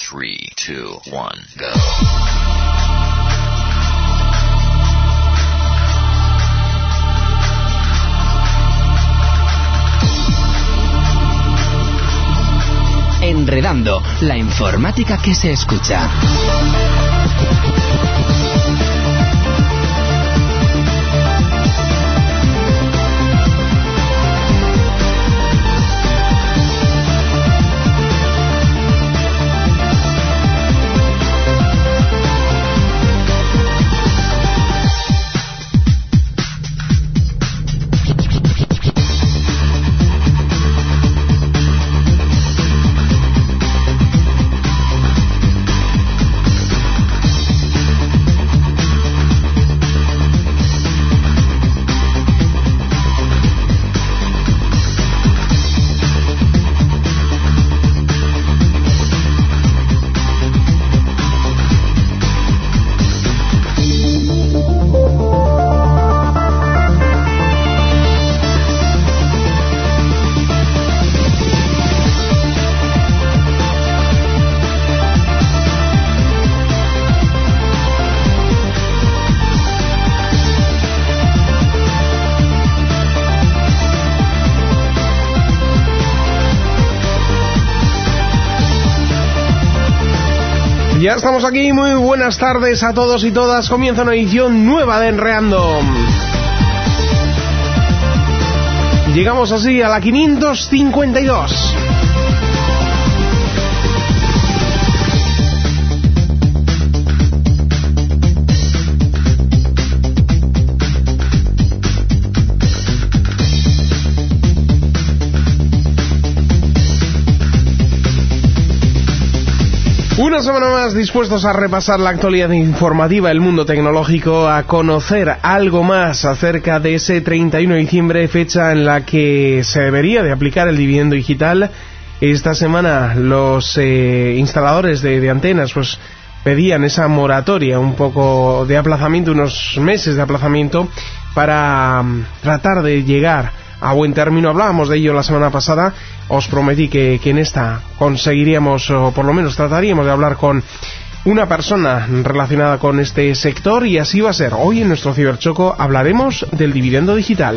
3, 2, 1, go. Enredando, la informática que se escucha. Ya estamos aquí, muy buenas tardes a todos y todas. Comienza una edición nueva de Enredando. Llegamos así a la 552. Una semana más dispuestos a repasar la actualidad informativa del mundo tecnológico, a conocer algo más acerca de ese 31 de diciembre, fecha en la que se debería de aplicar el dividendo digital. Esta semana los instaladores de antenas pues pedían esa moratoria, un poco de aplazamiento, unos meses de aplazamiento para tratar de llegar a buen término. Hablábamos de ello la semana pasada. Os prometí que en esta conseguiríamos, o por lo menos trataríamos de hablar con una persona relacionada con este sector, y así va a ser. Hoy en nuestro Ciberchoco hablaremos del dividendo digital.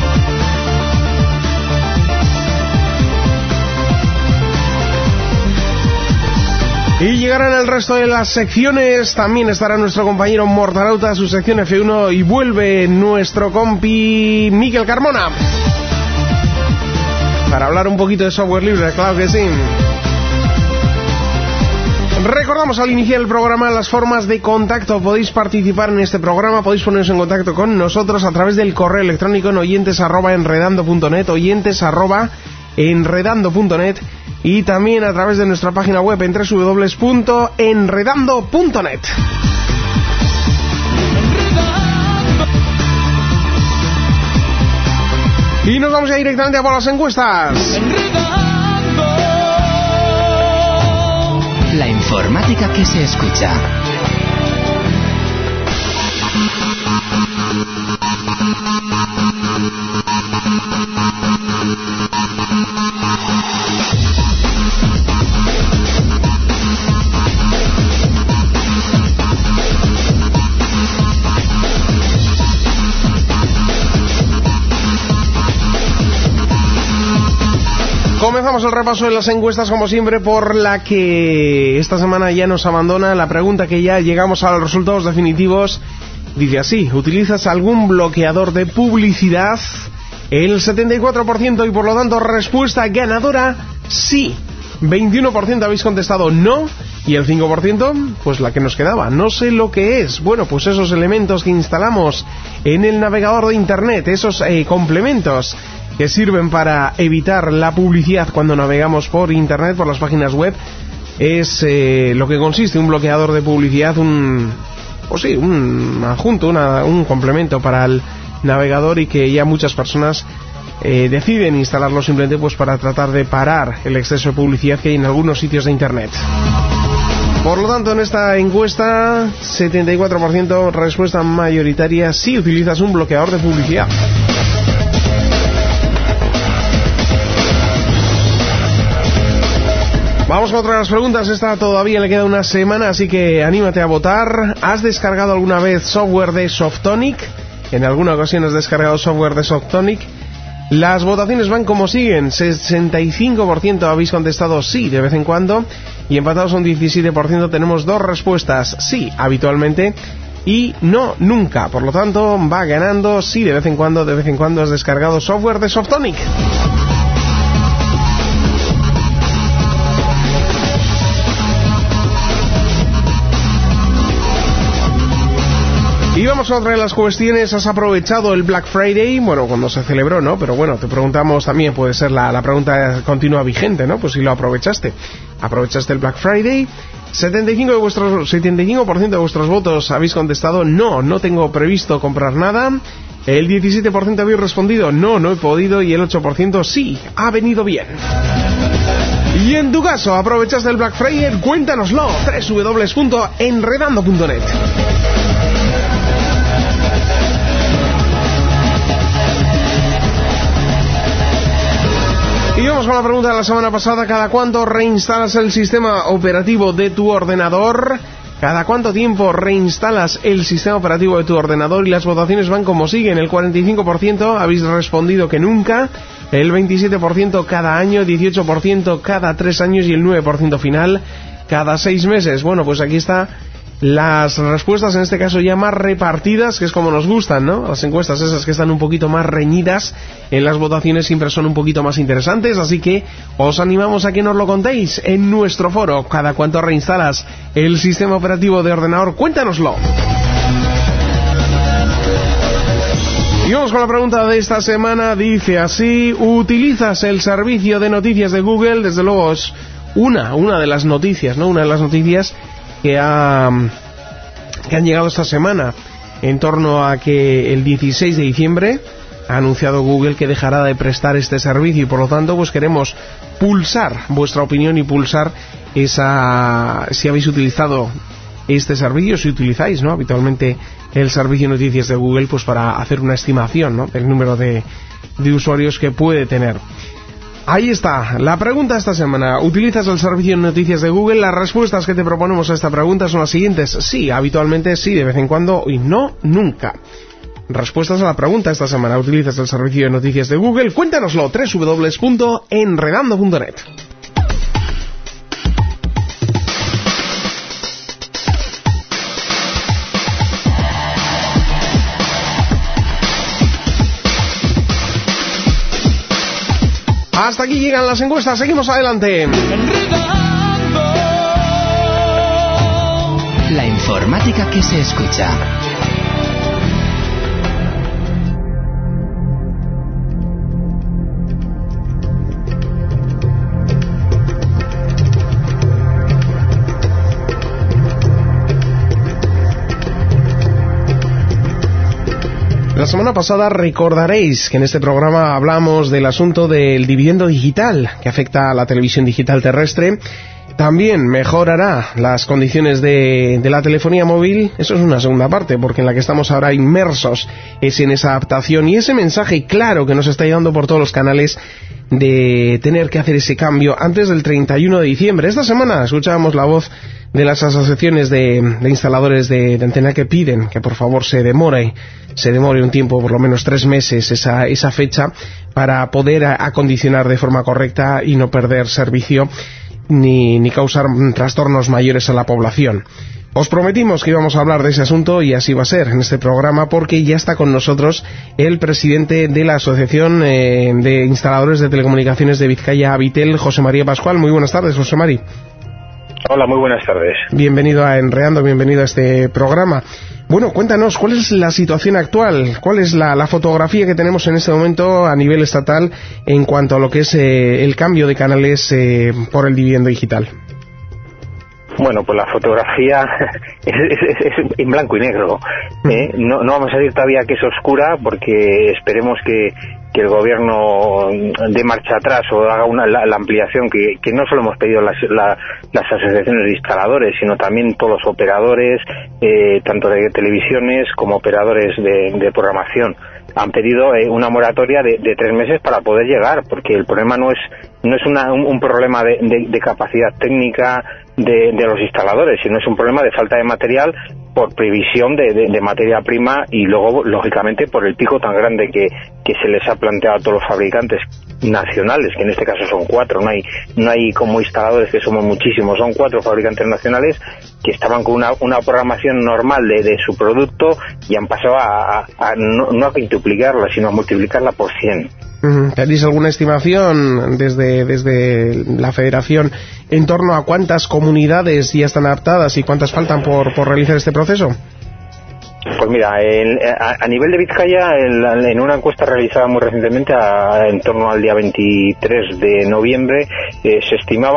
Y llegarán el resto de las secciones. También estará nuestro compañero Mortarauta, su sección F1, y vuelve nuestro compi Miquel Carmona para hablar un poquito de software libre, claro que sí. Recordamos al iniciar el programa las formas de contacto. Podéis participar en este programa, podéis poneros en contacto con nosotros a través del correo electrónico en oyentes@enredando.net, oyentes@enredando.net, y también a través de nuestra página web en www.enredando.net. Y nos vamos ya directamente a por las encuestas. La informática que se escucha. Comenzamos el repaso de las encuestas, como siempre, por la que esta semana ya nos abandona la pregunta que ya llegamos a los resultados definitivos. Dice así: ¿utilizas algún bloqueador de publicidad? El 74%, y por lo tanto respuesta ganadora, sí. 21% habéis contestado no, y el 5%, pues la que nos quedaba, no sé lo que es. Bueno, pues esos elementos que instalamos en el navegador de internet, esos complementos que sirven para evitar la publicidad cuando navegamos por internet, por las páginas web, es lo que consiste un bloqueador de publicidad, un adjunto, un complemento para el navegador, y que ya muchas personas deciden instalarlo simplemente pues para tratar de parar el exceso de publicidad que hay en algunos sitios de internet. Por lo tanto, en esta encuesta, 74% respuesta mayoritaria, sí utilizas un bloqueador de publicidad. Vamos con otra de las preguntas. Esta todavía le queda una semana, así que anímate a votar. ¿Has descargado alguna vez software de Softonic? ¿En alguna ocasión has descargado software de Softonic? Las votaciones van como siguen. 65% habéis contestado sí de vez en cuando, y empatados un 17% tenemos dos respuestas: sí habitualmente y no nunca. Por lo tanto, va ganando sí de vez en cuando has descargado software de Softonic. Y vamos a otra de las cuestiones. ¿Has aprovechado el Black Friday? Bueno, cuando se celebró, ¿no? Pero bueno, te preguntamos también, puede ser la pregunta continua vigente, ¿no? Pues si lo aprovechaste. ¿Aprovechaste el Black Friday? 75% de vuestros votos habéis contestado no tengo previsto comprar nada. El 17% habéis respondido no he podido, y el 8% sí, ha venido bien. Y en tu caso, ¿aprovechaste el Black Friday? Cuéntanoslo. www.enredando.net. Y vamos con la pregunta de la semana pasada. ¿Cada cuánto reinstalas el sistema operativo de tu ordenador? ¿Cada cuánto tiempo reinstalas el sistema operativo de tu ordenador? Y las votaciones van como siguen. El 45% habéis respondido que nunca, el 27% cada año, 18% cada 3 años y el 9% final cada 6 meses. Bueno, pues aquí está las respuestas, en este caso ya más repartidas, que es como nos gustan, ¿no? Las encuestas esas que están un poquito más reñidas en las votaciones siempre son un poquito más interesantes, así que os animamos a que nos lo contéis en nuestro foro. ¿Cada cuánto reinstalas el sistema operativo de ordenador? Cuéntanoslo. Y vamos con la pregunta de esta semana. Dice así: ¿utilizas el servicio de noticias de Google? Desde luego es una de las noticias, ¿no? Una de las noticias que han llegado esta semana, en torno a que el 16 de diciembre ha anunciado Google que dejará de prestar este servicio, y por lo tanto pues queremos pulsar vuestra opinión y pulsar esa, si habéis utilizado este servicio, si utilizáis, ¿no?, habitualmente el servicio de noticias de Google, pues para hacer una estimación, ¿no?, del número de usuarios que puede tener. Ahí está, la pregunta esta semana. ¿Utilizas el servicio de noticias de Google? Las respuestas que te proponemos a esta pregunta son las siguientes: sí, habitualmente, sí, de vez en cuando, y no, nunca. Respuestas a la pregunta esta semana. ¿Utilizas el servicio de noticias de Google? Cuéntanoslo. www.enredando.net. Hasta aquí llegan las encuestas, seguimos adelante. La informática que se escucha. La semana pasada recordaréis que en este programa hablamos del asunto del dividendo digital que afecta a la televisión digital terrestre. También mejorará las condiciones de la telefonía móvil. Eso es una segunda parte, porque en la que estamos ahora inmersos es en esa adaptación y ese mensaje claro que nos está llegando por todos los canales de tener que hacer ese cambio antes del 31 de diciembre. Esta semana escuchábamos la voz de las asociaciones de instaladores de antena que piden que por favor se demore un tiempo, por lo menos 3 meses, esa fecha, para poder acondicionar de forma correcta y no perder servicio ni causar trastornos mayores a la población. Os prometimos que íbamos a hablar de ese asunto y así va a ser en este programa, porque ya está con nosotros el presidente de la Asociación de Instaladores de Telecomunicaciones de Vizcaya, Abitel, José María Pascual. Muy buenas tardes, José María. Hola, muy buenas tardes. Bienvenido a Enredando, bienvenido a este programa. Bueno, cuéntanos, ¿cuál es la situación actual? ¿Cuál es la fotografía que tenemos en este momento a nivel estatal en cuanto a lo que es el cambio de canales por el dividendo digital? Bueno, pues la fotografía es en blanco y negro. No vamos a decir todavía que es oscura, porque esperemos que el gobierno dé marcha atrás o haga la ampliación que no solo hemos pedido las asociaciones de instaladores, sino también todos los operadores, tanto de televisiones como operadores de programación. han pedido una moratoria de 3 meses para poder llegar, porque el problema no es un problema de capacidad técnica de los instaladores, sino es un problema de falta de material por previsión de materia prima, y luego, lógicamente, por el pico tan grande que se les ha planteado a todos los fabricantes nacionales, que en este caso son 4, no hay como instaladores, que somos muchísimos, son 4 fabricantes nacionales que estaban con una programación normal de su producto, y han pasado no a quintuplicarla, sino a multiplicarla por 100. ¿Tenéis alguna estimación desde la Federación en torno a cuántas comunidades ya están adaptadas y cuántas faltan por realizar este proceso? Pues mira, a nivel de Vizcaya, en una encuesta realizada muy recientemente, en torno al día 23 de noviembre, se estimaba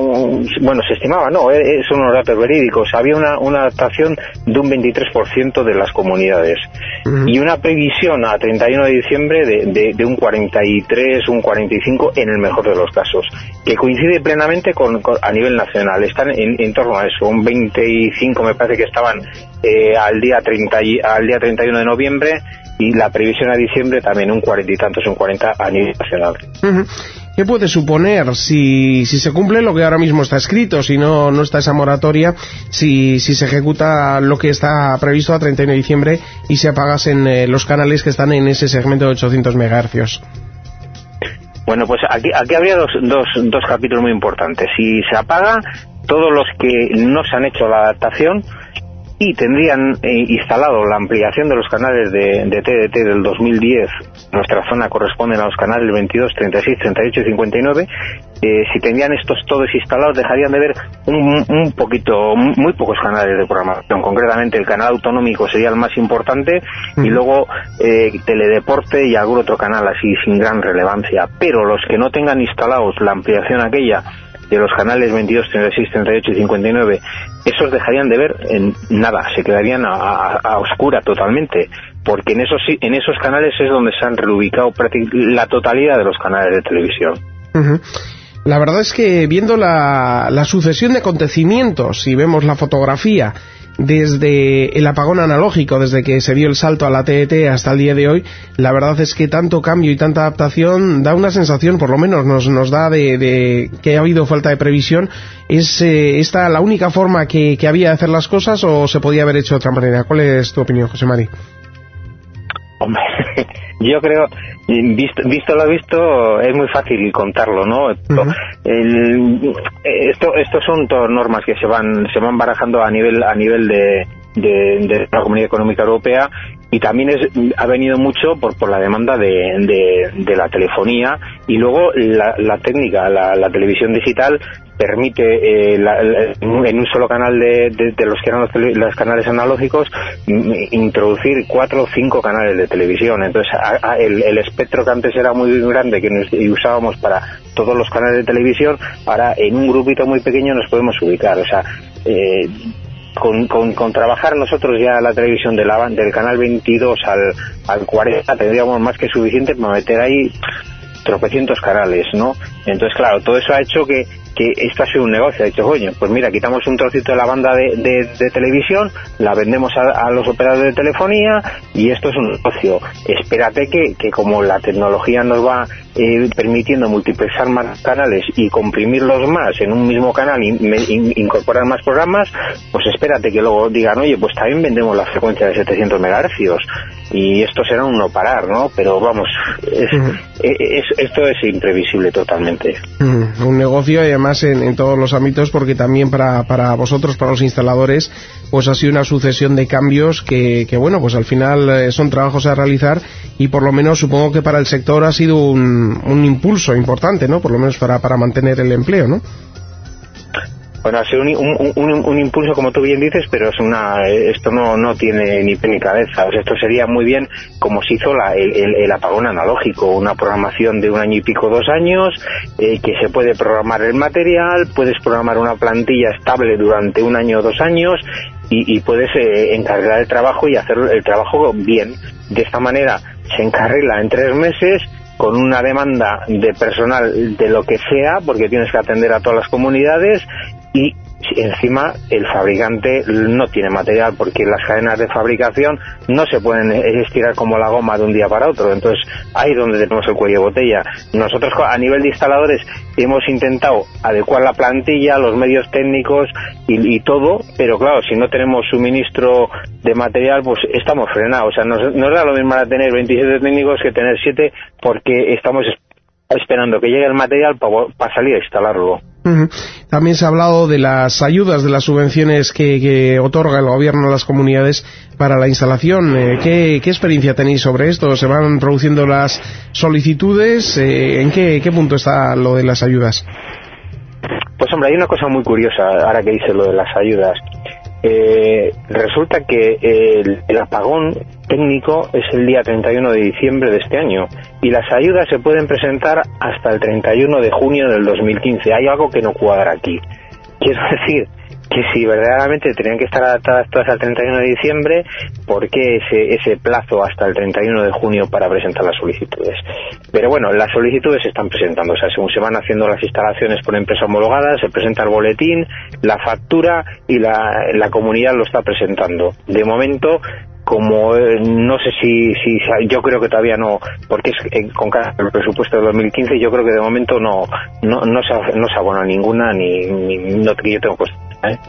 son unos datos verídicos, había una adaptación de un 23% de las comunidades, y una previsión a 31 de diciembre de un 43, un 45 en el mejor de los casos, que coincide plenamente a nivel nacional. Están en torno a eso, un 25 me parece que estaban al día 31 de noviembre, y la previsión a diciembre también un 40 y tantos, un 40 a nivel nacional. ¿Qué puede suponer si se cumple lo que ahora mismo está escrito, si no está esa moratoria, si se ejecuta lo que está previsto a 31 de diciembre y se apagasen los canales que están en ese segmento de 800 MHz? Bueno, pues aquí habría dos capítulos muy importantes. Si se apaga, todos los que no se han hecho la adaptación y tendrían instalado la ampliación de los canales de TDT del 2010, nuestra zona corresponden a los canales 22, 36, 38 y 59, si tendrían estos todos instalados, dejarían de ver muy pocos canales de programación. Concretamente, el canal autonómico sería el más importante, y luego Teledeporte y algún otro canal así sin gran relevancia. Pero los que no tengan instalados la ampliación aquella de los canales 22, 36, 38 y 59, esos dejarían de ver en nada, se quedarían a oscura totalmente, porque en esos canales es donde se han reubicado la totalidad de los canales de televisión. La verdad es que viendo la sucesión de acontecimientos, si vemos la fotografía desde el apagón analógico, desde que se dio el salto a la TDT hasta el día de hoy, la verdad es que tanto cambio y tanta adaptación da una sensación, por lo menos nos da de que ha habido falta de previsión. ¿Es esta la única forma que había de hacer las cosas, o se podía haber hecho de otra manera? ¿Cuál es tu opinión, José Mari? Hombre, yo creo, visto lo visto, es muy fácil contarlo, ¿no? Estos son todas normas que se van barajando a nivel de la Comunidad Económica Europea, y también ha venido mucho por la demanda de la telefonía, y luego la técnica, la televisión digital permite en un solo canal de los que eran los canales analógicos introducir 4 o 5 canales de televisión. Entonces el espectro que antes era muy grande, que usábamos para todos los canales de televisión, ahora en un grupito muy pequeño nos podemos ubicar. O sea, con trabajar nosotros ya la televisión del canal 22 al 40 tendríamos más que suficiente para meter ahí tropecientos canales, ¿no? Entonces, claro, todo eso ha hecho que esto ha sido un negocio. Ha dicho, coño, pues mira, quitamos un trocito de la banda de televisión, la vendemos a los operadores de telefonía, y esto es un negocio. Espérate que como la tecnología nos va permitiendo multiplexar más canales y comprimirlos más en un mismo canal, incorporar más programas, pues espérate que luego digan, oye, pues también vendemos la frecuencia de 700 MHz, y esto será un no parar, ¿no? Pero vamos, esto es imprevisible totalmente. Un negocio, y además en todos los ámbitos, porque también para vosotros, para los instaladores, pues ha sido una sucesión de cambios que bueno, pues al final son trabajos a realizar, y por lo menos supongo que para el sector ha sido un impulso importante, ¿no? Por lo menos para mantener el empleo, ¿no? Bueno, ha sido un impulso, como tú bien dices, pero esto no tiene ni pie ni cabeza. O sea, esto sería muy bien como se hizo el apagón analógico, una programación de 1 año y pico, 2 años, que se puede programar el material, puedes programar una plantilla estable durante 1 año o 2 años, y puedes encargar el trabajo y hacer el trabajo bien. De esta manera se encarrila en 3 meses, con una demanda de personal de lo que sea, porque tienes que atender a todas las comunidades, y encima el fabricante no tiene material, porque las cadenas de fabricación no se pueden estirar como la goma de un día para otro. Entonces ahí es donde tenemos el cuello de botella. Nosotros a nivel de instaladores hemos intentado adecuar la plantilla, los medios técnicos y todo, pero claro, si no tenemos suministro de material, pues estamos frenados. O sea, no da lo mismo tener 27 técnicos que tener 7, porque estamos esperando que llegue el material para salir a instalarlo. También se ha hablado de las ayudas, de las subvenciones que otorga el gobierno a las comunidades para la instalación. ¿Qué experiencia tenéis sobre esto? ¿Se van produciendo las solicitudes? ¿En qué punto está lo de las ayudas? Pues hombre, hay una cosa muy curiosa ahora que dice lo de las ayudas. Resulta que el apagón técnico es el día 31 de diciembre de este año y las ayudas se pueden presentar hasta el 31 de junio del 2015. Hay algo que no cuadra aquí. Quiero decir que si verdaderamente tenían que estar adaptadas todas al 31 de diciembre, ¿por qué ese plazo hasta el 31 de junio para presentar las solicitudes? Pero bueno, las solicitudes se están presentando, o sea, según se van haciendo las instalaciones por empresa homologada, se presenta el boletín, la factura y la comunidad lo está presentando. De momento, como no sé si yo creo que todavía no, porque es con el presupuesto de 2015, yo creo que de momento no se abona ninguna, ni no que yo tengo puesto.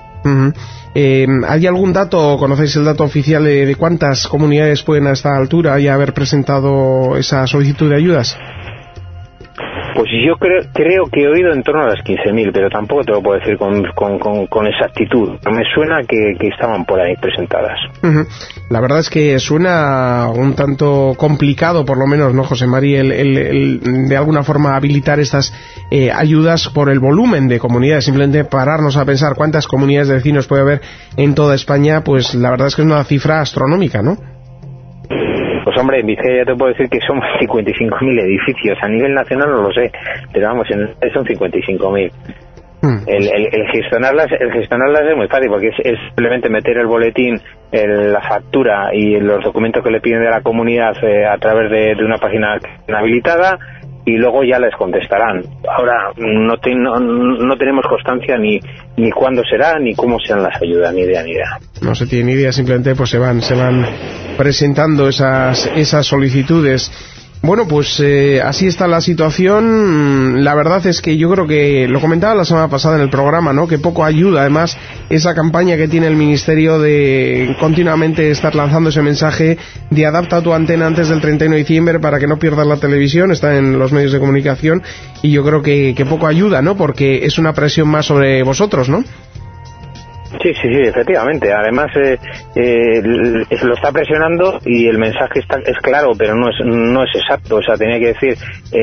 ¿Hay algún dato, conocéis el dato oficial de cuántas comunidades pueden a esta altura ya haber presentado esa solicitud de ayudas? Pues yo creo que he oído en torno a las 15.000, pero tampoco te lo puedo decir con exactitud. Me suena que estaban por ahí presentadas. La verdad es que suena un tanto complicado, por lo menos, ¿no, José María? El de alguna forma habilitar estas ayudas por el volumen de comunidades. Simplemente pararnos a pensar cuántas comunidades de vecinos puede haber en toda España, pues la verdad es que es una cifra astronómica, ¿no? Pues hombre, en Vizcaya ya te puedo decir que somos 55.000 edificios. A nivel nacional no lo sé, pero vamos, son 55.000. El gestionarlas es muy fácil, porque es simplemente meter el boletín, la factura y los documentos que le piden de la comunidad a través de una página habilitada, y luego ya les contestarán. Ahora no tenemos constancia ni cuándo será, ni cómo serán las ayudas, ni idea. No se tiene ni idea, simplemente pues se van presentando esas solicitudes. Bueno, pues así está la situación. La verdad es que yo creo que lo comentaba la semana pasada en el programa, ¿no? Que poco ayuda, además, esa campaña que tiene el Ministerio de continuamente estar lanzando ese mensaje de adapta tu antena antes del 31 de diciembre para que no pierdas la televisión, está en los medios de comunicación, y yo creo que poco ayuda, ¿no? Porque es una presión más sobre vosotros, ¿no? Sí, efectivamente. Además, lo está presionando y el mensaje es claro, pero no es exacto. O sea, tenía que decir,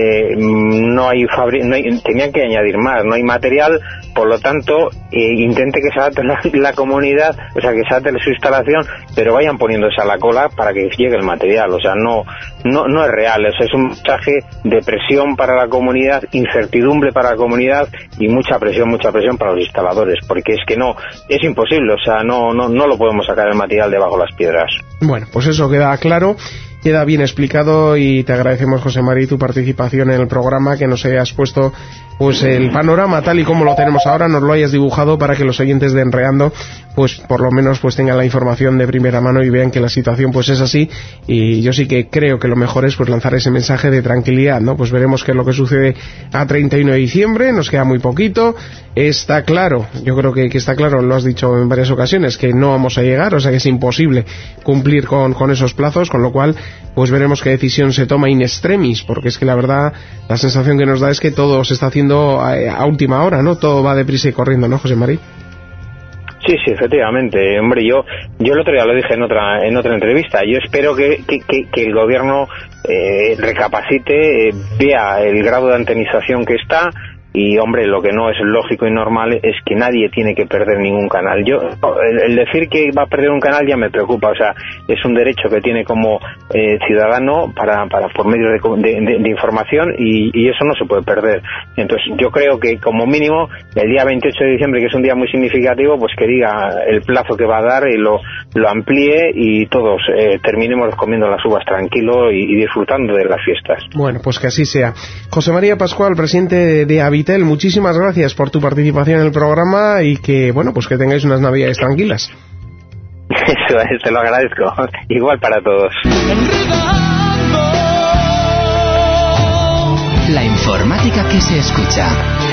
tenían que añadir más. No hay material, por lo tanto, intente que se adapte la comunidad, o sea, que se adapte su instalación, pero vayan poniéndose a la cola para que llegue el material. O sea, no es real. O sea, es un mensaje de presión para la comunidad, incertidumbre para la comunidad y mucha presión para los instaladores, porque es que es imposible, o sea, no lo podemos sacar el material debajo de las piedras. Bueno, pues eso queda claro, queda bien explicado, y te agradecemos, José María, tu participación en el programa, que nos hayas puesto pues el panorama tal y como lo tenemos ahora, nos lo hayas dibujado para que los oyentes de Enreando pues por lo menos pues tengan la información de primera mano y vean que la situación pues es así. Y yo sí que creo que lo mejor es pues lanzar ese mensaje de tranquilidad, ¿no? Pues veremos qué es lo que sucede a 31 de diciembre, nos queda muy poquito. Está claro, yo creo que está claro, lo has dicho en varias ocasiones, que no vamos a llegar, o sea que es imposible cumplir con esos plazos, con lo cual pues veremos qué decisión se toma in extremis, porque es que la verdad la sensación que nos da es que todo se está haciendo a última hora, ¿no? Todo va deprisa y corriendo, ¿no, José María? Sí, efectivamente. Hombre, yo el otro día lo dije en otra entrevista. Yo espero que el gobierno recapacite, vea el grado de antenización que está. Y, hombre, lo que no es lógico y normal es que nadie tiene que perder ningún canal. El decir que va a perder un canal ya me preocupa. O sea, es un derecho que tiene como ciudadano para por medio de información, y eso no se puede perder. Entonces, yo creo que, como mínimo, el día 28 de diciembre, que es un día muy significativo, pues que diga el plazo que va a dar y lo amplíe, y todos terminemos comiendo las uvas tranquilo y disfrutando de las fiestas. Bueno, pues que así sea. José María Pascual, presidente de Habitat Vitel, muchísimas gracias por tu participación en el programa y que, bueno, pues que tengáis unas navidades tranquilas. Eso es, te lo agradezco. Igual para todos. La informática que se escucha.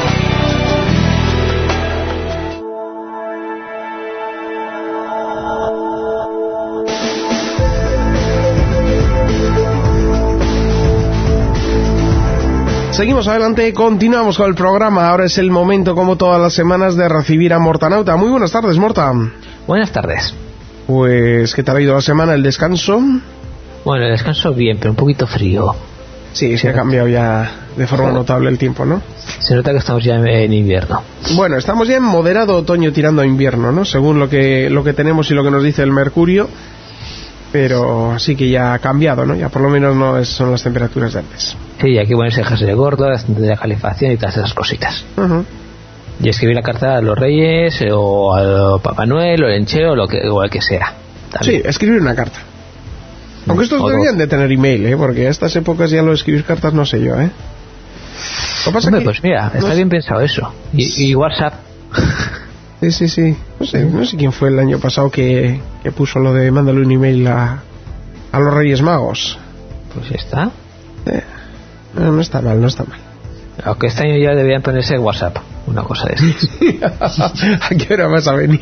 Seguimos adelante, continuamos con el programa. Ahora es el momento, como todas las semanas, de recibir a Mortanauta. Muy buenas tardes, Morta. Buenas tardes. Pues, ¿qué tal ha ido la semana, el descanso? Bueno, el descanso bien, pero un poquito frío. Sí, se ha cambiado ya de forma notable el tiempo, ¿no? Se nota que estamos ya en invierno. Bueno, estamos ya en moderado otoño tirando a invierno, ¿no? Según lo que tenemos y lo que nos dice el mercurio. Pero sí que ya ha cambiado, ¿no? Ya por lo menos no son las temperaturas de antes. Sí, aquí ponerse el jersey de gordo, la calefacción y todas esas cositas. Uh-huh. Y escribir la carta a los Reyes o al Papá Noel o el Encheo o el que sea. También. Sí, escribir una carta. Aunque estos deberían de tener email, ¿eh? Porque a estas épocas ya lo de escribir cartas no sé yo, ¿eh? Lo que pasa Hombre, que pues mira, está bien pensado eso. Y WhatsApp. Sí. No sé quién fue el año pasado que puso lo de mándale un email a los Reyes Magos. Pues ya está. No está mal. Aunque este año ya deberían ponerse WhatsApp. Una cosa de estas. ¿A qué hora vas a venir?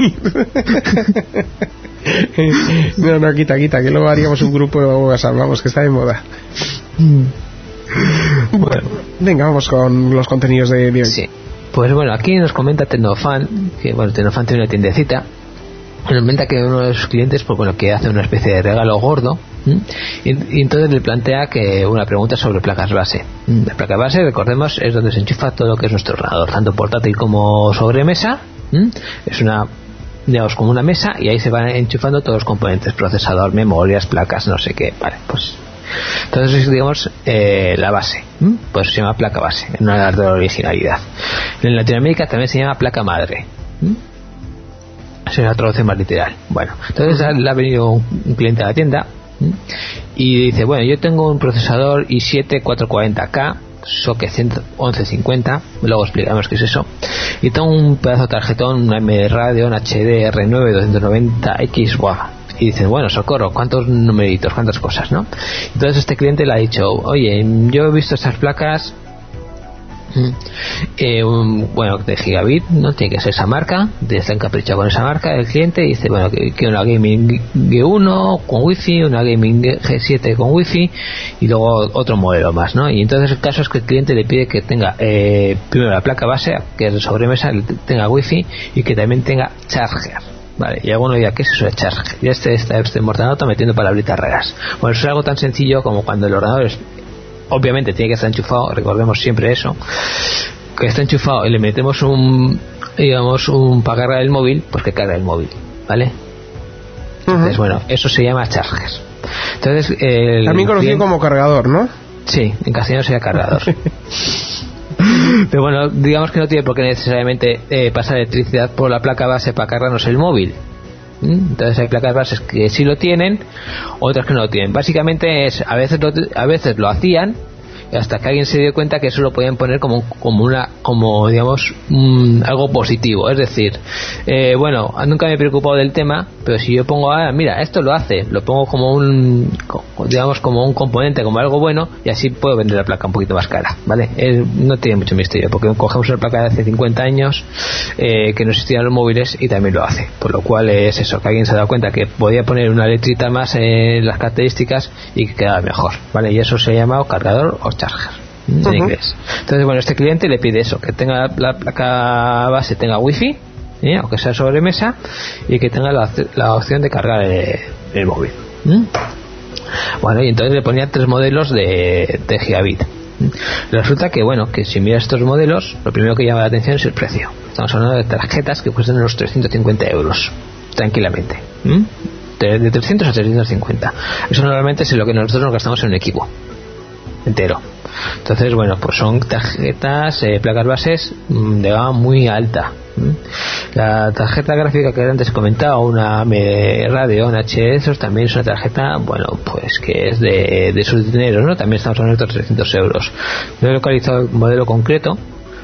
No, quita, que luego haríamos un grupo de WhatsApp, vamos, que está de moda. Bueno, venga, vamos con los contenidos de hoy. Sí. Pues bueno, aquí nos comenta Tecnofan, que bueno, Tecnofan tiene una tiendecita. Nos comenta que uno de sus clientes, pues bueno, que hace una especie de regalo gordo, y entonces le plantea que una pregunta sobre placas base. La placa base, recordemos, es donde se enchufa todo lo que es nuestro ordenador, tanto portátil como sobremesa. Es una, digamos, como una mesa, y ahí se van enchufando todos los componentes: procesador, memorias, placas, no sé qué. Vale, pues entonces, digamos, la base, pues se llama placa base, en una de originalidad. En Latinoamérica también se llama placa madre. Es una traducción más literal. Bueno, entonces le ha venido un cliente a la tienda y dice: bueno, yo tengo un procesador i7 440K socket 1150, luego explicamos qué es eso, y tengo un pedazo de tarjetón, una AMD Radeon HD R9 290X. Wow. Y dicen: bueno, socorro, cuántos numeritos, cuántas cosas, ¿no? Entonces este cliente le ha dicho: oye, yo he visto estas placas, bueno, de Gigabit, ¿no? Tiene que ser esa marca, está encaprichado con esa marca el cliente, y dice: bueno, que una Gaming G1 con Wi-Fi, una Gaming G7 con Wi-Fi, y luego otro modelo más, ¿no? Y entonces el caso es que el cliente le pide que tenga primero la placa base, que es de sobremesa, tenga Wi-Fi y que también tenga charger. Vale, y alguno dirá: ¿qué es eso de charger? Y este Mortanauta metiendo palabritas raras. Bueno, eso es algo tan sencillo como cuando el ordenador obviamente tiene que estar enchufado, recordemos siempre eso, que está enchufado y le metemos un para cargar el móvil, pues que carga el móvil, ¿vale? Entonces, bueno, eso se llama charger. Entonces, también conocido como cargador, ¿no? Sí, en castellano sería cargador. Pero bueno, digamos que no tiene por qué necesariamente pasar electricidad por la placa base para cargarnos el móvil. Entonces hay placas bases que sí lo tienen, otras que no lo tienen. Básicamente es, a veces lo hacían, hasta que alguien se dio cuenta que eso lo podían poner como digamos algo positivo. Es decir, bueno, nunca me he preocupado del tema, pero si yo pongo, mira, esto lo hace, lo pongo como un componente, como algo bueno, y así puedo vender la placa un poquito más cara, ¿vale? No tiene mucho misterio, porque cogemos una placa de hace 50 años que no existían los móviles y también lo hace, por lo cual es eso, que alguien se ha dado cuenta que podía poner una letrita más en las características y que quedaba mejor, ¿vale? Y eso se llama cargador o charger en inglés. Entonces, bueno, este cliente le pide eso, que tenga la placa base, tenga wifi, aunque sea sobremesa, y que tenga la opción de cargar el móvil. Bueno, y entonces le ponía 3 modelos de Gigabit. Resulta que, bueno, que si miras estos modelos, lo primero que llama la atención es el precio. Estamos hablando de tarjetas que cuestan unos 350 euros tranquilamente, de 300 a 350. Eso normalmente es lo que nosotros nos gastamos en un equipo entero. Entonces, bueno, pues son tarjetas, placas bases de gama muy alta. La tarjeta gráfica que antes comentaba, una Radeon HD, eso también es una tarjeta, bueno, pues que es de su dinero, ¿no? También estamos hablando de 300 euros. No he localizado el modelo concreto,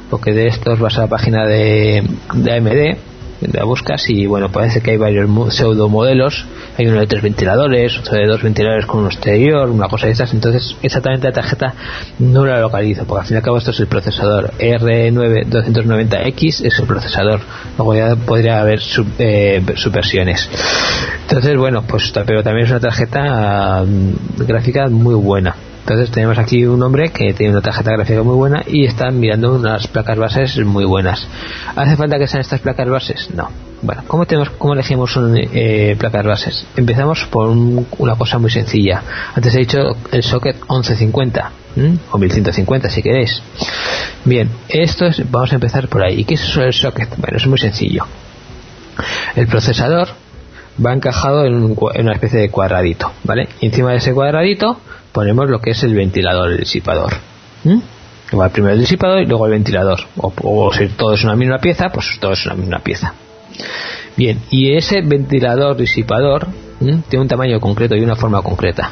porque de estos vas a la página de AMD, la buscas y bueno, parece que hay varios pseudo modelos. Hay uno de 3 ventiladores, otro de 2 ventiladores con un exterior, una cosa de estas. Entonces exactamente la tarjeta no la localizo, porque al fin y al cabo esto es el procesador R9 290X, es el procesador. Luego ya podría haber subversiones. Entonces bueno, pues pero también es una tarjeta gráfica muy buena. Entonces tenemos aquí un hombre que tiene una tarjeta gráfica muy buena y está mirando unas placas bases muy buenas. ¿Hace falta que sean estas placas bases? No. Bueno, ¿cómo elegimos placas bases? Empezamos por una cosa muy sencilla. Antes he dicho el socket 1150 o 1150 si queréis. Bien, vamos a empezar por ahí. ¿Y qué es eso del socket? Bueno, es muy sencillo. El procesador va encajado en una especie de cuadradito, ¿vale? Y encima de ese cuadradito ponemos lo que es el ventilador, el disipador. Va primero el disipador y luego el ventilador. O si todo es una misma pieza, pues todo es una misma pieza. Bien, y ese ventilador disipador tiene un tamaño concreto y una forma concreta.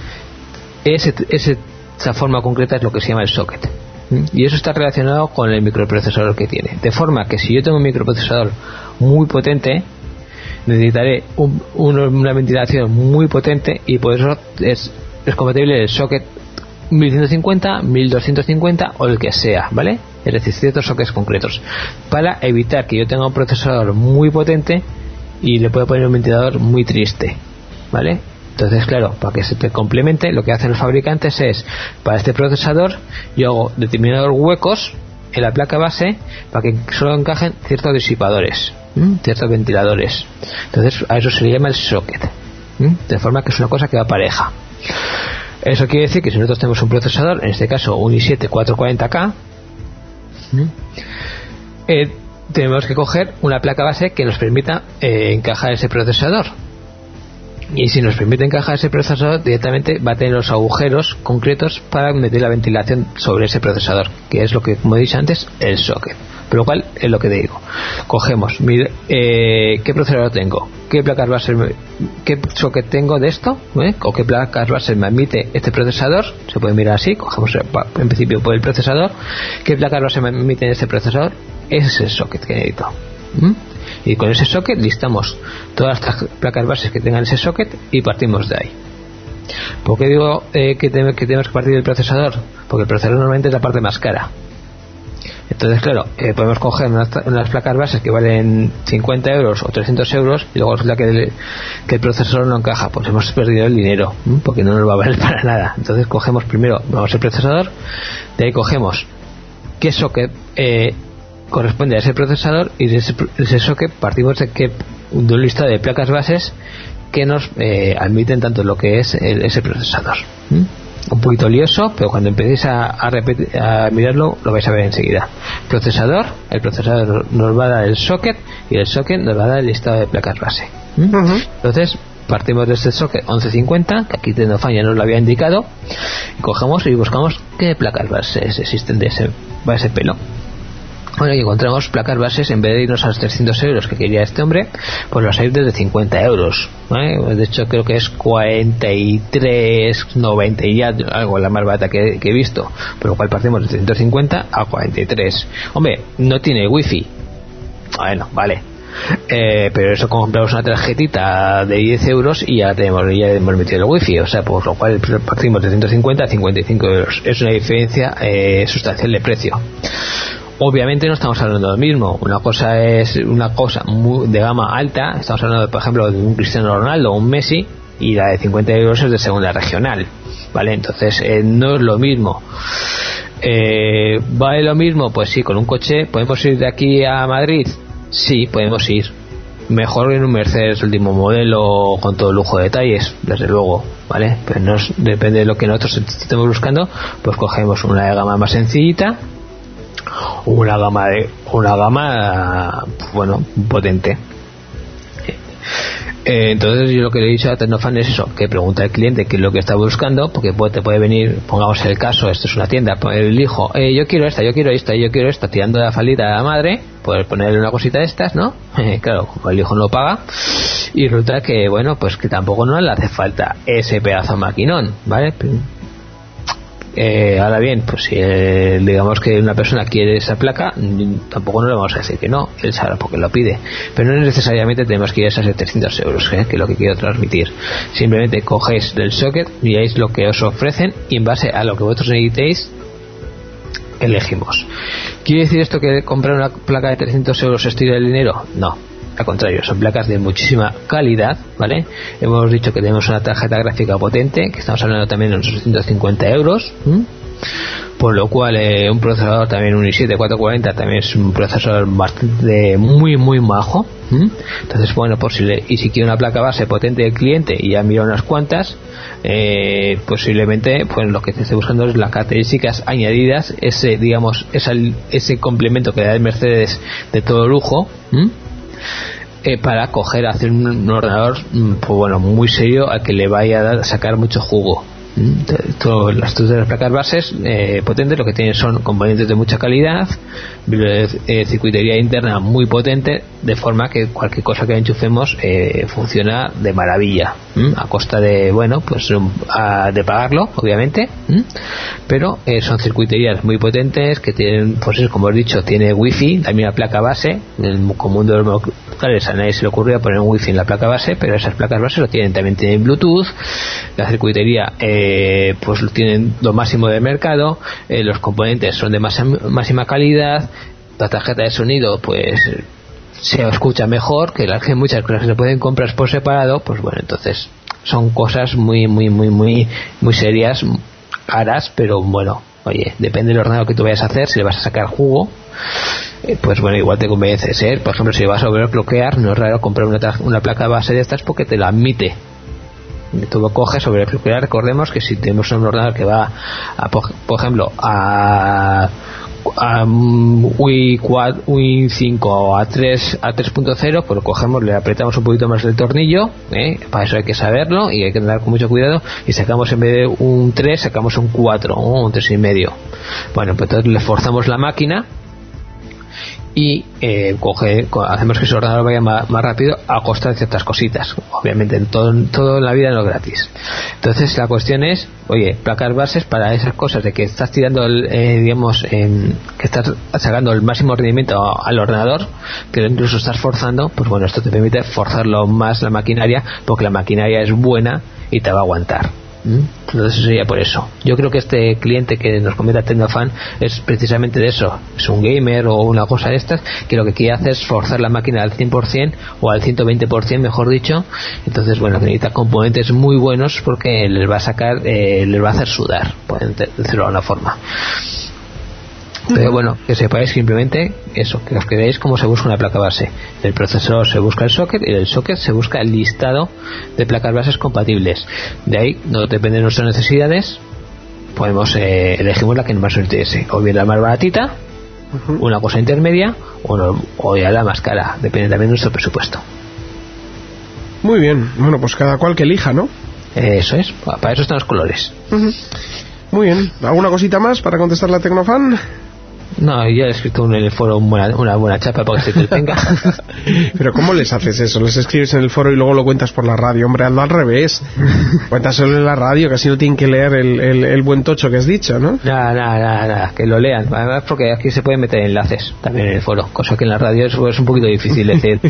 Esa forma concreta es lo que se llama el socket. Y eso está relacionado con el microprocesador que tiene. De forma que si yo tengo un microprocesador muy potente, necesitaré una ventilación muy potente, y por eso es compatible el socket 1150, 1250 o el que sea, ¿vale? Es decir, ciertos sockets concretos, para evitar que yo tenga un procesador muy potente y le pueda poner un ventilador muy triste, ¿vale? Entonces, claro, para que se te complemente, lo que hacen los fabricantes es, para este procesador yo hago determinados huecos en la placa base para que solo encajen ciertos disipadores, ciertos ventiladores. Entonces a eso se le llama el socket, de forma que es una cosa que va pareja. Eso quiere decir que si nosotros tenemos un procesador, en este caso un i7 440K, tenemos que coger una placa base que nos permita encajar ese procesador. Y si nos permite encajar ese procesador, directamente va a tener los agujeros concretos para meter la ventilación sobre ese procesador, que es lo que, como he dicho antes, el socket. Pero lo cual es lo que digo. Cogemos, ¿qué procesador tengo? ¿Qué placas base, qué socket tengo de esto? ¿O qué placas base me admite este procesador? Se puede mirar así. Cogemos en principio por el procesador. ¿Qué placas base me admite este procesador? Ese es el socket que necesito. Y con ese socket listamos todas las placas bases que tengan ese socket y partimos de ahí. ¿Por qué digo que tenemos que partir del procesador? Porque el procesador normalmente es la parte más cara. Entonces, claro, podemos coger unas placas bases que valen 50 euros o 300 euros y luego resulta que el procesador no encaja. Pues hemos perdido el dinero, porque no nos va a valer para nada. Entonces cogemos primero, vamos al procesador, de ahí cogemos qué socket corresponde a ese procesador, y de ese socket partimos de un listado de placas bases que nos admiten tanto lo que es ese procesador. Un poquito lioso, pero cuando empecéis a mirarlo lo vais a ver enseguida. El procesador nos va a dar el socket y el socket nos va a dar el listado de placas base. Entonces partimos de este socket 1150, que aquí Tecnofan ya nos lo había indicado, y cogemos y buscamos qué placas bases existen de ese pelo. Bueno, y encontramos placas bases, en vez de irnos a los 300 euros que quería este hombre, pues los hay desde 50 euros, ¿vale? De hecho creo que es 43,90 y ya, algo la más barata que he visto, por lo cual partimos de 350 a 43. Hombre, no tiene wifi, bueno, vale, pero eso compramos una tarjetita de 10 euros y ya hemos metido el wifi, o sea, por lo cual partimos de 150 a 55 euros. Es una diferencia sustancial de precio. Obviamente no estamos hablando de lo mismo. Una cosa es una cosa de gama alta, estamos hablando por ejemplo de un Cristiano Ronaldo o un Messi, y la de 50 euros es de segunda regional, ¿vale? Entonces no es lo mismo. ¿Vale lo mismo? Pues sí, con un coche podemos ir de aquí a Madrid. Sí, podemos ir. Mejor en un Mercedes último modelo con todo lujo de detalles, desde luego, ¿vale? Pero depende de lo que nosotros estemos buscando, pues cogemos una de gama más sencillita, una gama bueno, potente. Entonces yo lo que le he dicho a Tecnofan es eso, que pregunta al cliente qué es lo que está buscando, porque te puede venir, pongamos el caso, esto es una tienda, el hijo, yo quiero esta, tirando la faldita a la madre, pues ponerle una cosita de estas, ¿no? Claro, como el hijo no paga, y resulta que, bueno, pues que tampoco no le hace falta ese pedazo maquinón, ¿vale? Ahora bien, pues si digamos que una persona quiere esa placa, tampoco no le vamos a decir que no, él sabe por qué lo pide, pero no necesariamente tenemos que ir a esas 300 euros, que es lo que quiero transmitir. Simplemente cogéis del socket, miráis lo que os ofrecen y en base a lo que vosotros necesitéis elegimos. ¿Quiere decir esto que comprar una placa de 300 euros es tirar el dinero? No, al contrario, son placas de muchísima calidad, ¿vale? Hemos dicho que tenemos una tarjeta gráfica potente, que estamos hablando también de unos 250 euros, por lo cual un procesador también, un i7 440, también es un procesador bastante muy majo. Entonces, bueno, y si quiere una placa base potente del cliente y ya mira unas cuantas, posiblemente pues lo que te esté buscando es las características añadidas, ese complemento que da el Mercedes de todo lujo, para hacer un ordenador pues bueno, muy serio, al que le vaya a sacar mucho jugo. Todas las placas bases potentes lo que tienen son componentes de mucha calidad, circuitería interna muy potente, de forma que cualquier cosa que enchufemos funciona de maravilla, a costa de, bueno, pues de pagarlo, obviamente, pero son circuiterías muy potentes que tienen, pues como he dicho, tiene wifi, también la placa base. En el común de los mortales a nadie se le ocurrió poner un wifi en la placa base, pero esas placas base lo tienen, también tienen Bluetooth, la circuitería pues tienen lo máximo de mercado, los componentes son de máxima calidad, la tarjeta de sonido pues se escucha mejor, que muchas cosas que se pueden comprar por separado. Pues bueno, entonces son cosas muy serias, caras, pero bueno, oye, depende del ordenador que tú vayas a hacer, si le vas a sacar jugo, pues bueno, igual te convence ser. Por ejemplo, si vas a overclockear, no es raro comprar una placa base de estas porque te la admite. Tú lo coges sobre el clockear. Recordemos que si tenemos un ordenador que va por ejemplo a Wii 5 o a 3.0, pues lo cogemos, le apretamos un poquito más el tornillo, para eso hay que saberlo y hay que andar con mucho cuidado, y sacamos, en vez de un 3, sacamos un 4 o un 3,5. Bueno, pues entonces le forzamos la máquina y hacemos que ese ordenador vaya más rápido a costa de ciertas cositas. Obviamente en todo en la vida no es gratis. Entonces la cuestión es, oye, placas bases para esas cosas de que estás tirando que estás sacando el máximo rendimiento al ordenador, que incluso estás forzando, pues bueno, esto te permite forzarlo más la maquinaria, porque la maquinaria es buena y te va a aguantar. Entonces sería por eso. Yo creo que este cliente que nos comenta Tecnofan es precisamente de eso, es un gamer o una cosa de estas, que lo que quiere hacer es forzar la máquina al 100% o al 120%, mejor dicho. Entonces, bueno, necesita componentes muy buenos porque les va a sacar, les va a hacer sudar, pueden decirlo de una forma. Pero bueno, que sepáis simplemente eso, que os queréis cómo se busca una placa base. El procesador se busca el socket y el socket se busca el listado de placas bases compatibles. De ahí, no depende de nuestras necesidades, elegimos la que más nos interese, o bien la más baratita, una cosa intermedia, o ya la más cara, depende también de nuestro presupuesto. Muy bien, bueno, pues cada cual que elija, ¿no? Eso es, para eso están los colores. Muy bien, ¿alguna cosita más para contestarle a Tecnofan? No, yo he escrito en el foro una buena chapa para que se te tenga. Pero ¿cómo les haces eso? ¿Les escribes en el foro y luego lo cuentas por la radio? Hombre, hazlo al revés. Cuéntaselo en la radio, que así no tienen que leer el buen tocho que has dicho, ¿no? Nada, que lo lean. Además, porque aquí se pueden meter enlaces también en el foro, cosa que en la radio es un poquito difícil decir.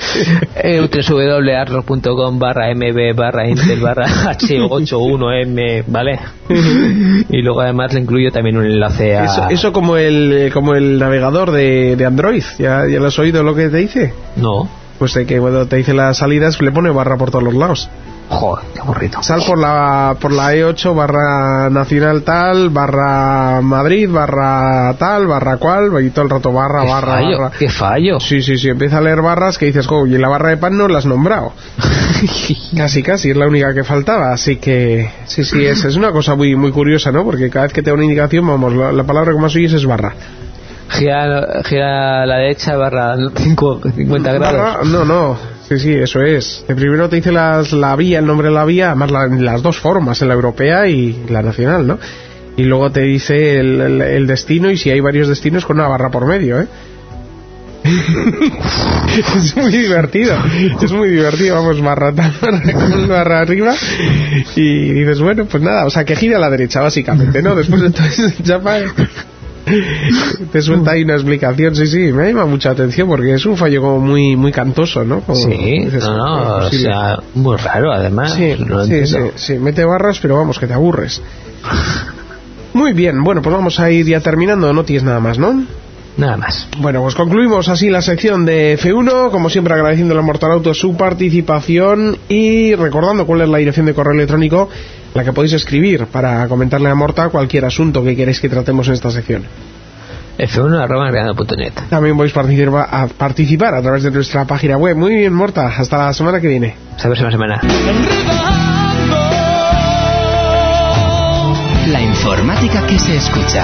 www.arlo.com/mb/intel/h81m, ¿vale? Y luego además le incluyo también un enlace a... Eso como el navegador de Android. ¿Ya lo has oído lo que te dice? No. Pues de que cuando te dice las salidas le pone barra por todos los lados. Joder, qué aburrido. Sal por la E8 barra nacional tal, barra Madrid, barra tal, barra cual, y todo el rato barra. ¿Qué fallo? Sí, empieza a leer barras que dices, y la barra de pan no la has nombrado. casi, es la única que faltaba. Así que, sí, es una cosa muy, muy curiosa, ¿no? Porque cada vez que te da una indicación, la palabra que más oyes es barra. Gira a la derecha barra 50 grados. No. Sí, eso es. De primero te dice la vía, el nombre de la vía, además las dos formas, en la europea y la nacional, ¿no? Y luego te dice el destino, y si hay varios destinos con una barra por medio, ¿eh? Es muy divertido, vamos barra arriba y dices, bueno, pues nada, o sea, que gira a la derecha básicamente, ¿no? Después entonces chapa te suelta ahí una explicación. Sí, me llama mucha atención porque es un fallo como muy cantoso, ¿no? Como, dices, o sea, muy raro además. Sí, mete barras, pero vamos, que te aburres. Muy bien, bueno, pues vamos a ir ya terminando, no tienes nada más, ¿no? Nada más. Bueno, pues concluimos así la sección de F1, como siempre agradeciendo a Mortalauto su participación y recordando cuál es la dirección de correo electrónico la que podéis escribir para comentarle a Morta cualquier asunto que queréis que tratemos en esta sección. F1@enredando.net. También podéis participar a través de nuestra página web. Muy bien, Morta, hasta la semana que viene. Hasta la próxima semana. La informática que se escucha.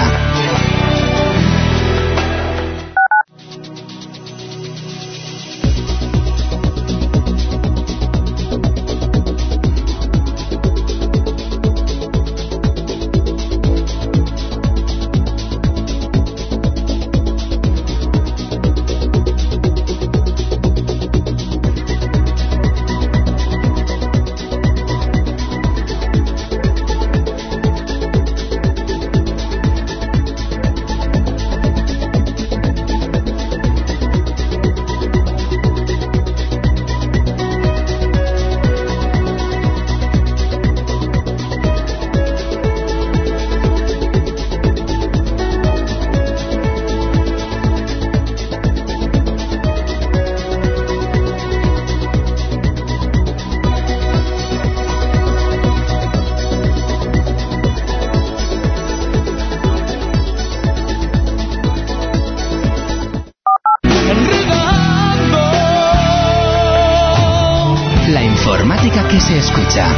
Informática que se escucha.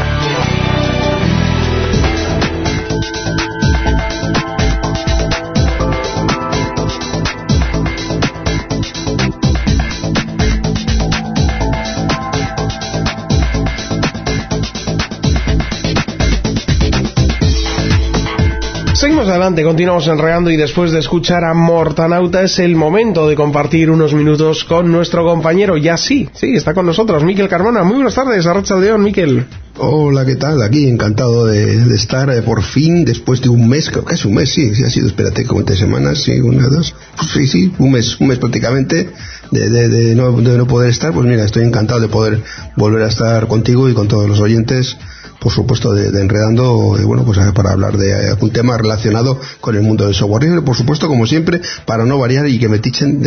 Seguimos adelante, continuamos enredando y después de escuchar a Mortanauta es el momento de compartir unos minutos con nuestro compañero. Ya sí, está con nosotros, Miquel Carmona. Muy buenas tardes, arratsaldeon, Miquel. Hola, ¿qué tal? Aquí encantado de estar por fin, después de un mes, casi un mes, sí ha sido, espérate, como 3 semanas, sí, 1, 2, pues sí, un mes prácticamente de no poder estar. Pues mira, estoy encantado de poder volver a estar contigo y con todos los oyentes, por supuesto, de Enredando, bueno, pues para hablar de algún tema relacionado con el mundo del software libre, por supuesto, como siempre, para no variar y que me tachen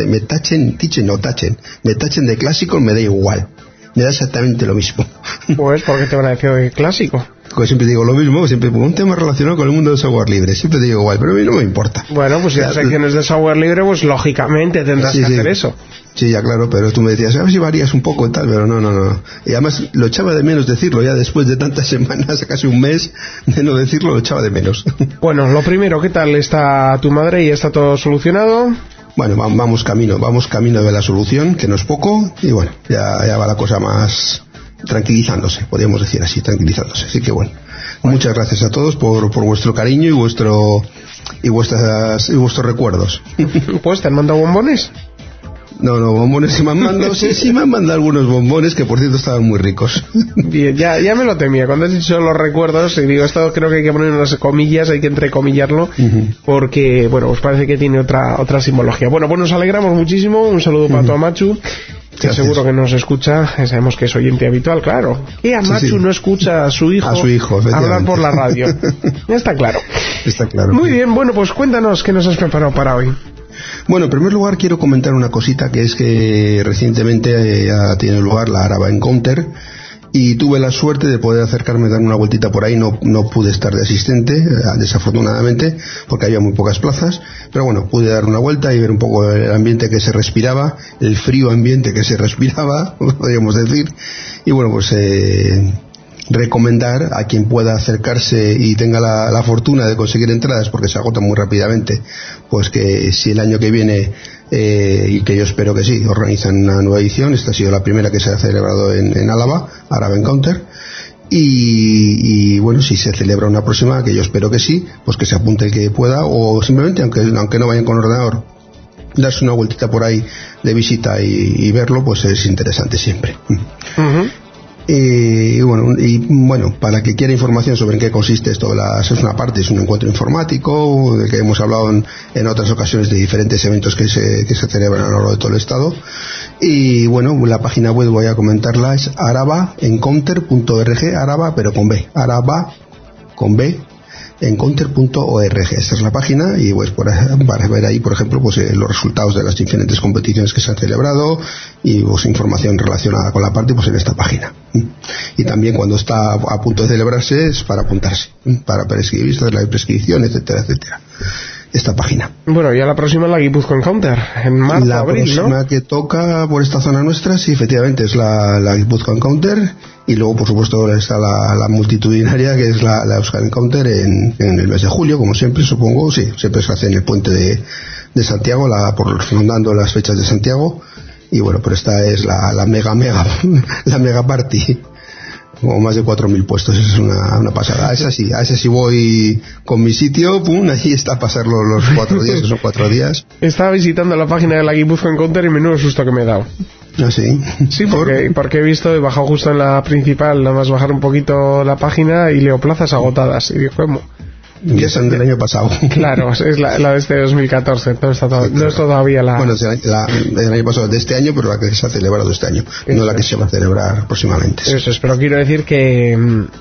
de clásico, me da igual, me da exactamente lo mismo. Pues, ¿por qué te van a decir de clásico? Porque siempre digo lo mismo, siempre un tema relacionado con el mundo del software libre, siempre digo igual, pero a mí no me importa. Bueno, pues si las secciones de software libre, pues lógicamente tendrás que hacer eso. Sí, ya claro, pero tú me decías, a ver si varías un poco y tal, pero no. Y además lo echaba de menos decirlo, ya después de tantas semanas, casi un mes de no decirlo, lo echaba de menos. Bueno, lo primero, ¿qué tal está tu madre y está todo solucionado? Bueno, vamos camino de la solución, que no es poco, y bueno, ya va la cosa más tranquilizándose, podríamos decir así, tranquilizándose. Así que bueno, muchas gracias a todos por vuestro cariño y vuestros recuerdos. Pues, ¿te han mandado bombones? No, bombones sí me han mandado, sí me han mandado algunos bombones que por cierto estaban muy ricos. Bien, ya me lo temía. Cuando has dicho los recuerdos, y digo, esto creo que hay que poner unas comillas, hay que entrecomillarlo, porque, bueno, pues parece que tiene otra simbología. Bueno, pues nos alegramos muchísimo, un saludo para tu Amachu, que gracias. Seguro que nos escucha, sabemos que es oyente habitual, claro. ¿Qué Amachu no escucha a su hijo hablar por la radio? Está claro. Está claro. Muy bien, bueno, pues cuéntanos qué nos has preparado para hoy. Bueno, en primer lugar quiero comentar una cosita, que es que recientemente ha tenido lugar la Araba Encounter y tuve la suerte de poder acercarme, dar una vueltita por ahí. No pude estar de asistente, desafortunadamente, porque había muy pocas plazas, pero bueno, pude dar una vuelta y ver un poco el ambiente que se respiraba, el frío ambiente que se respiraba, podríamos decir, y bueno, pues recomendar a quien pueda acercarse y tenga la fortuna de conseguir entradas, porque se agotan muy rápidamente, pues que si el año que viene, y que yo espero que sí, organizan una nueva edición. Esta ha sido la primera que se ha celebrado en Álava, Araba Encounter, y bueno, si se celebra una próxima, que yo espero que sí, pues que se apunte el que pueda, o simplemente, aunque no vayan con ordenador, darse una vueltita por ahí de visita y verlo, pues es interesante siempre. Y bueno, para que quiera información sobre en qué consiste esto, es una parte, es un encuentro informático del que hemos hablado en otras ocasiones, de diferentes eventos que se celebran a lo largo de todo el estado. Y bueno, la página web, voy a comentarla, es arabaencounter.org, Araba pero con B, Araba con B, encounter.org. Esta es la página, y pues para ver ahí, por ejemplo, pues los resultados de las diferentes competiciones que se han celebrado, y pues información relacionada con la parte, pues en esta página. Y también, cuando está a punto de celebrarse, es para apuntarse, para prescribirse, hacer la prescripción, etcétera, etcétera. Esta página. Bueno, ya la próxima es la Guipúzcoa Encounter, en marzo, la abril, próxima, ¿no? que toca por esta zona nuestra, sí, efectivamente, es la Guipúzcoa Encounter. Y luego, por supuesto, está la multitudinaria, que es la Euskal Encounter en el mes de julio, como siempre, supongo. Sí, siempre se hace en el puente de Santiago, rondando las fechas de Santiago. Y bueno, pero esta es la mega la mega party, como más de 4.000 puestos. Es una pasada. A esa sí voy con mi sitio, pum, allí está a pasar los 4 días, que son 4 días. Estaba visitando la página de la Guipúzcoa Encounter y menudo susto que me he dado. ¿Ah, sí? Sí, porque he visto, he bajado justo en la principal, nada más bajar un poquito la página, y leo plazas agotadas. Y digo, ¿cómo? Y esa es del año pasado. Claro, es la de este 2014, no es todavía la... Bueno, del año pasado, de este año, pero la que se ha celebrado este año, no la que se va a celebrar próximamente. Eso es, pero quiero decir que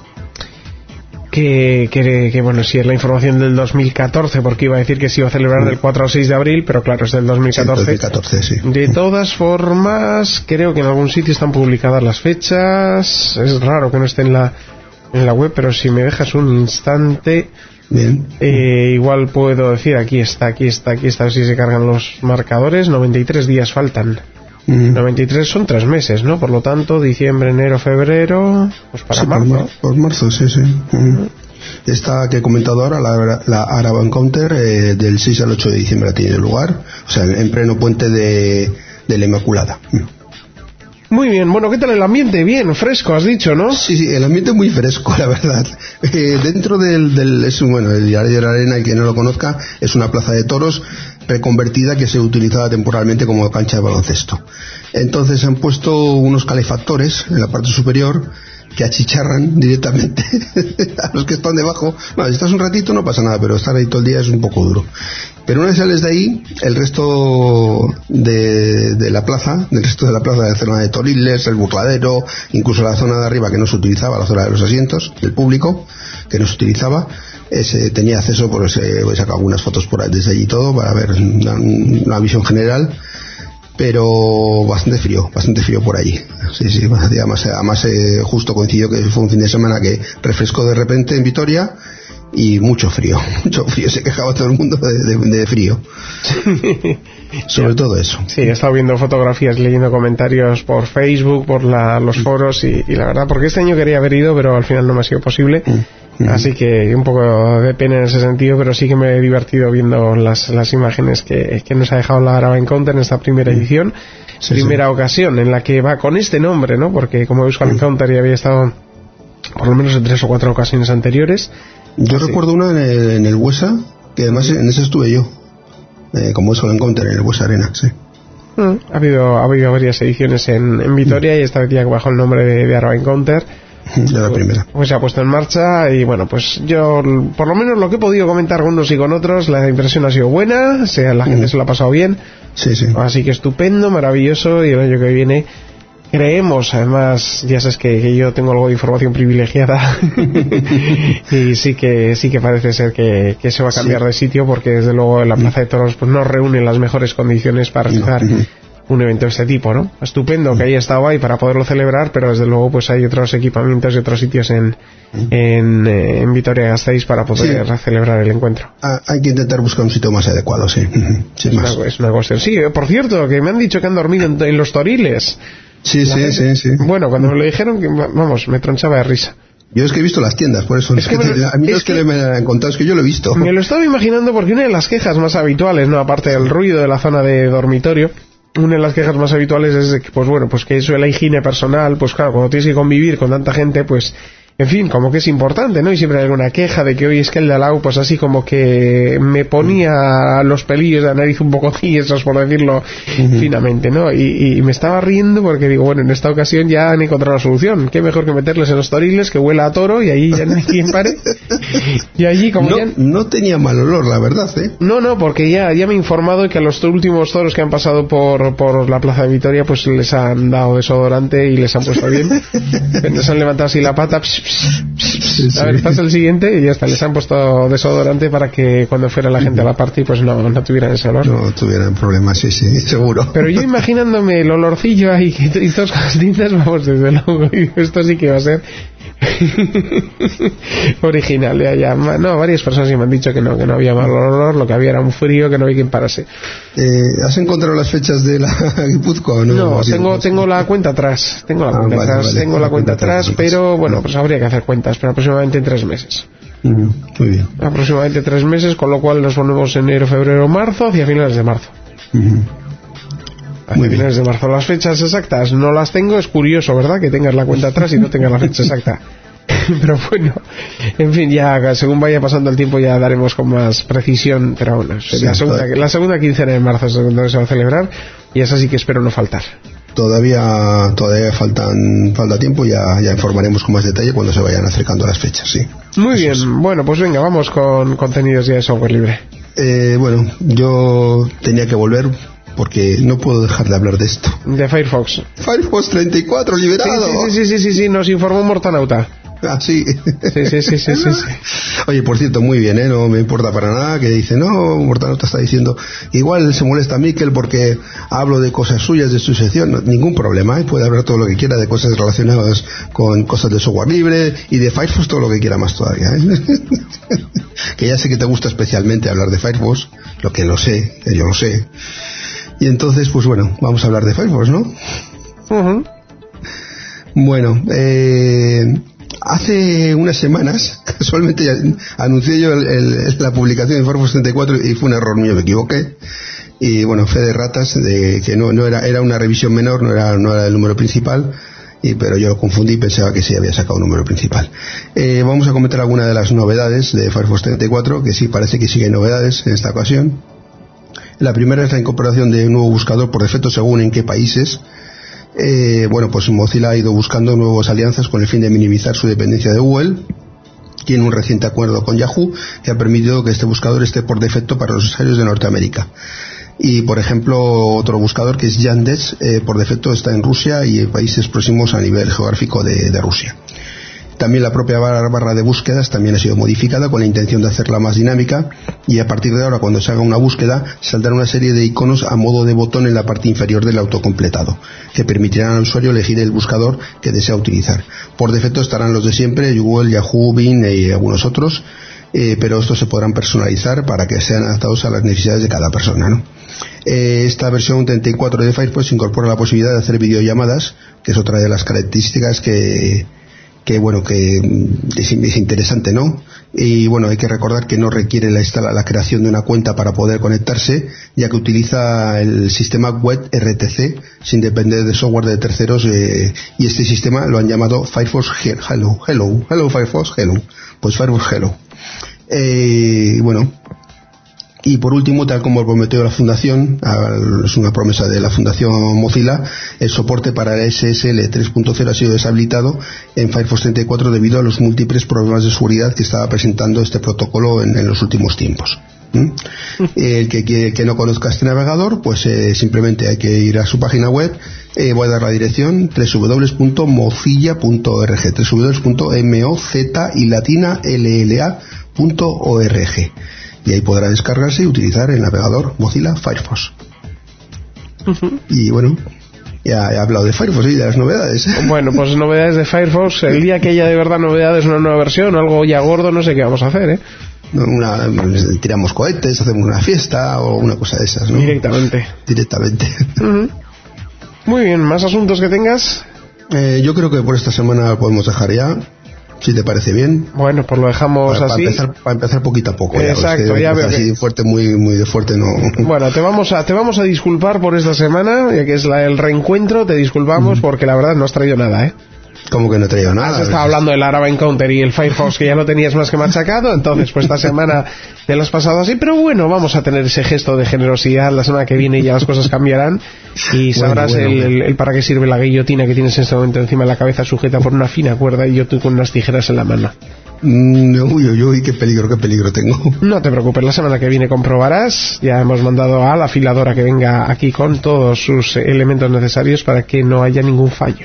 bueno, sí, es la información del 2014, porque iba a decir que se iba a celebrar del 4 al 6 de abril, pero claro, es del 2014. Sí, 2014, sí. De todas formas, creo que en algún sitio están publicadas las fechas. Es raro que no esté en la web, pero si me dejas un instante... Bien. Igual puedo decir, aquí está, a ver si se cargan los marcadores. 93 días faltan. 93 son 3 meses, ¿no? Por lo tanto, diciembre, enero, febrero, pues para marzo. Por marzo, sí. Esta que he comentado ahora, la Araba Encounter, del 6 al 8 de diciembre ha tenido lugar, o sea, en pleno puente de la Inmaculada. Muy bien, bueno, ¿qué tal el ambiente? Bien, fresco, has dicho, ¿no? Sí, el ambiente muy fresco, la verdad. Dentro el Diario de la Arena, el que no lo conozca, es una plaza de toros reconvertida que se utilizaba temporalmente como cancha de baloncesto. Entonces han puesto unos calefactores en la parte superior que achicharran directamente a los que están debajo. Bueno, si estás un ratito no pasa nada, pero estar ahí todo el día es un poco duro. Pero una vez sales de ahí, el resto de la plaza, de la zona de toriles, el burladero, incluso la zona de arriba que no se utilizaba, la zona de los asientos del público, que no se utilizaba, tenía acceso, voy a sacar algunas fotos por ahí, desde allí todo, para ver una visión general. Pero bastante frío por allí. Sí, además justo coincidió que fue un fin de semana que refrescó de repente en Vitoria, y mucho frío, se quejaba todo el mundo de frío. Sobre todo eso. Sí, he estado viendo fotografías, leyendo comentarios por Facebook, por los foros, y la verdad, porque este año quería haber ido, pero al final no me ha sido posible. Así que un poco de pena en ese sentido, pero sí que me he divertido viendo las imágenes que nos ha dejado la Araba Encounter en esta primera edición, primera ocasión en la que va con este nombre, ¿no? Porque como Euskal Encounter ya había estado por lo menos en 3 o 4 ocasiones anteriores. Yo recuerdo una en el Huesa, que además en esa estuve yo, como Euskal Encounter en el Huesa Arena, sí. Ha habido varias ediciones en Vitoria, y esta vez ya bajo el nombre de Araba Encounter. De la primera. Pues se ha puesto en marcha, y bueno, pues yo, por lo menos lo que he podido comentar con unos y con otros, la impresión ha sido buena, la gente se lo ha pasado bien. Sí. Así que estupendo, maravilloso, y el año que viene creemos, además, ya sabes que yo tengo algo de información privilegiada y sí que parece ser que se va a cambiar de sitio, porque desde luego la Plaza de Toros pues no reúne las mejores condiciones para realizar un evento de este tipo, ¿no? Estupendo que haya estado ahí para poderlo celebrar, pero desde luego pues hay otros equipamientos y otros sitios en Vitoria-Gasteiz para poder celebrar el encuentro. Hay que intentar buscar un sitio más adecuado, sí. Es una cuestión. Sí, por cierto, que me han dicho que han dormido en los toriles. Sí. Bueno, cuando me lo dijeron, vamos, me tronchaba de risa. Yo es que he visto las tiendas, por eso. A mí no es que me han contado, es que yo lo he visto. Me lo estaba imaginando, porque una de las quejas más habituales, no, aparte del ruido de la zona de dormitorio, una de las quejas más habituales es de que, pues bueno, pues que eso de la higiene personal, pues claro, cuando tienes que convivir con tanta gente, pues en fin, como que es importante, ¿no? Y siempre hay alguna queja de que hoy es que el de Alau, pues así como que me ponía los pelillos de la nariz un poco tiesos, por decirlo finamente, ¿no? Y me estaba riendo porque digo, bueno, en esta ocasión ya han encontrado la solución. Qué mejor que meterles en los toriles, que huela a toro, y ahí ya no hay quien pare. Y allí, como no tenía mal olor, la verdad, ¿eh? No, porque ya me he informado de que a los últimos toros que han pasado por la Plaza de Vitoria, pues les han dado desodorante y les han puesto bien. Les han levantado así la pata. A ver, pasa el siguiente y ya está. Les han puesto desodorante para que cuando fuera la gente a la party, pues no tuvieran ese olor. No tuvieran problemas, sí, seguro. Pero yo imaginándome el olorcillo ahí y dos cositas, vamos, desde luego, esto sí que va a ser original. Ya. No, varias personas sí me han dicho que no había mal olor, lo que había era un frío, que no había quien parase. ¿Has encontrado las fechas de la Guipúzcoa o no? No, tengo la cuenta atrás. Tengo la cuenta atrás, pero bueno, pues habría que hacer cuentas, pero aproximadamente en 3 meses. Muy bien. Aproximadamente 3 meses, con lo cual nos ponemos enero, febrero, marzo, hacia finales de marzo. Hacia finales de marzo. Las fechas exactas no las tengo. Es curioso, ¿verdad?, que tengas la cuenta atrás y no tengas la fecha exacta. Pero bueno, en fin, ya según vaya pasando el tiempo ya daremos con más precisión. Pero bueno, sí, la segunda quincena de marzo es donde se va a celebrar, y esa sí que espero no faltar. Todavía falta tiempo, ya informaremos con más detalle cuando se vayan acercando las fechas, sí. Muy bien, bueno, pues venga, vamos con contenidos ya de software libre. Bueno, yo tenía que volver porque no puedo dejar de hablar de esto. De Firefox 34 liberado. Sí, nos informó Mortanauta. Ah, sí. Sí. Oye, por cierto, muy bien, no me importa para nada que dice, no, Mortanauta está diciendo, igual se molesta a Miquel porque hablo de cosas suyas de su sección. No, ningún problema, puede hablar todo lo que quiera de cosas relacionadas con cosas de software libre y de Firefox todo lo que quiera más todavía, que ya sé que te gusta especialmente hablar de Firefox, yo lo sé. Y entonces, pues bueno, vamos a hablar de Firefox, ¿no? Bueno, hace unas semanas, casualmente anuncié yo la publicación de Firefox 34 y fue un error mío, me equivoqué. Y bueno, fe de ratas, de que no era una revisión menor, no era el número principal, pero yo lo confundí y pensaba que sí había sacado un número principal. Vamos a comentar algunas de las novedades de Firefox 34, que sí parece que siguen novedades en esta ocasión. La primera es la incorporación de un nuevo buscador por defecto según en qué países. Pues Mozilla ha ido buscando nuevas alianzas con el fin de minimizar su dependencia de Google. Tiene un reciente acuerdo con Yahoo que ha permitido que este buscador esté por defecto para los usuarios de Norteamérica. Y por ejemplo, otro buscador que es Yandex, por defecto está en Rusia y en países próximos a nivel geográfico de Rusia. También la propia barra de búsquedas también ha sido modificada con la intención de hacerla más dinámica, y a partir de ahora, cuando se haga una búsqueda, saldrá una serie de iconos a modo de botón en la parte inferior del autocompletado, que permitirán al usuario elegir el buscador que desea utilizar. Por defecto estarán los de siempre, Google, Yahoo, Bing y algunos otros, pero estos se podrán personalizar para que sean adaptados a las necesidades de cada persona, ¿no? Esta versión 34 de Firefox incorpora la posibilidad de hacer videollamadas, que es otra de las características que es interesante, ¿no? Y bueno, hay que recordar que no requiere la creación de una cuenta para poder conectarse, ya que utiliza el sistema web RTC sin depender de software de terceros, y este sistema lo han llamado Firefox Hello Firefox Hello, pues Firefox Hello. Y por último, tal como prometió la fundación, es una promesa de la Fundación Mozilla, el soporte para el SSL 3.0 ha sido deshabilitado en Firefox 34 debido a los múltiples problemas de seguridad que estaba presentando este protocolo en los últimos tiempos. El que no conozca este navegador, pues simplemente hay que ir a su página web. Voy a dar la dirección www.mozilla.org, www.mozilla.org, y ahí podrá descargarse y utilizar el navegador Mozilla Firefox. Y bueno, ya he hablado de Firefox y de las novedades. Bueno, pues novedades de Firefox. El día que haya de verdad novedades, una nueva versión o algo ya gordo, no sé qué vamos a hacer, tiramos cohetes, hacemos una fiesta o una cosa de esas, ¿no? Directamente. Muy bien, ¿más asuntos que tengas? Yo creo que por esta semana podemos dejar ya, si te parece bien. Bueno, pues lo dejamos así. Para empezar poquito a poco. Exacto, ya veo. Así fuerte, muy de fuerte no. Bueno, te vamos a disculpar por esta semana, ya que es el reencuentro. Te disculpamos porque la verdad no has traído nada, Como que no he traído nada. Has estado hablando del Arab Encounter y el Firefox, que ya lo tenías más que machacado, entonces pues esta semana te lo has pasado así, pero bueno, vamos a tener ese gesto de generosidad la semana que viene y ya las cosas cambiarán y sabrás el para qué sirve la guillotina que tienes en este momento encima de la cabeza sujeta por una fina cuerda y yo estoy con unas tijeras en la mano. Uy, qué peligro tengo. No te preocupes, la semana que viene comprobarás. Ya hemos mandado a la afiladora que venga aquí con todos sus elementos necesarios para que no haya ningún fallo.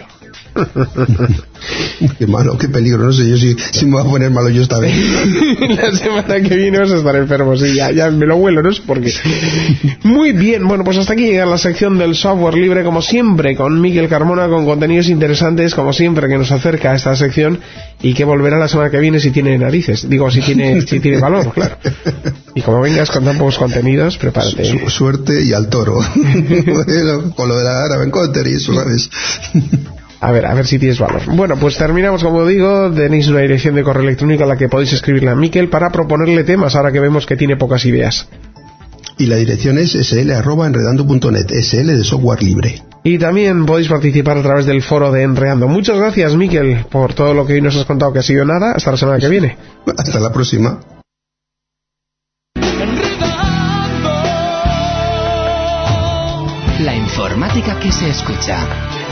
Qué malo, qué peligro, no sé yo si me voy a poner malo yo esta vez. La semana que viene vas a estar enfermo, sí, ya me lo huelo, no sé por qué. Muy bien, bueno, pues hasta aquí llega la sección del software libre, como siempre, con Miquel Carmona, con contenidos interesantes, como siempre, que nos acerca a esta sección y que volverá la semana que viene si tiene narices, digo, si tiene valor, claro. Y como vengas con tan pocos contenidos, prepárate. Suerte y al toro. Bueno, con lo de la Arab Encounter y eso, ¿sabes? A ver si tienes valor. Bueno, pues terminamos, como digo. Tenéis una dirección de correo electrónico a la que podéis escribirle a Miquel para proponerle temas, ahora que vemos que tiene pocas ideas. Y la dirección es sl@enredando.net, SL de software libre. Y también podéis participar a través del foro de Enredando. Muchas gracias, Miquel, por todo lo que hoy nos has contado, que ha sido nada. Hasta la semana que viene. Hasta la próxima. La informática que se escucha.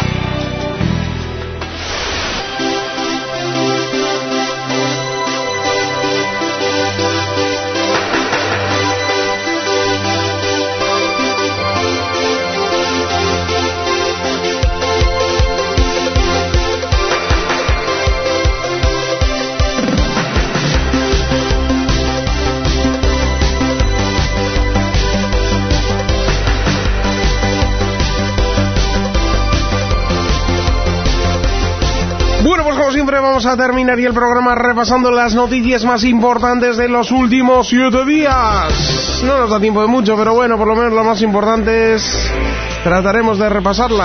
Vamos a terminar y el programa repasando las noticias más importantes de los últimos 7 días. No nos da tiempo de mucho, pero bueno, por lo menos las más importantes trataremos de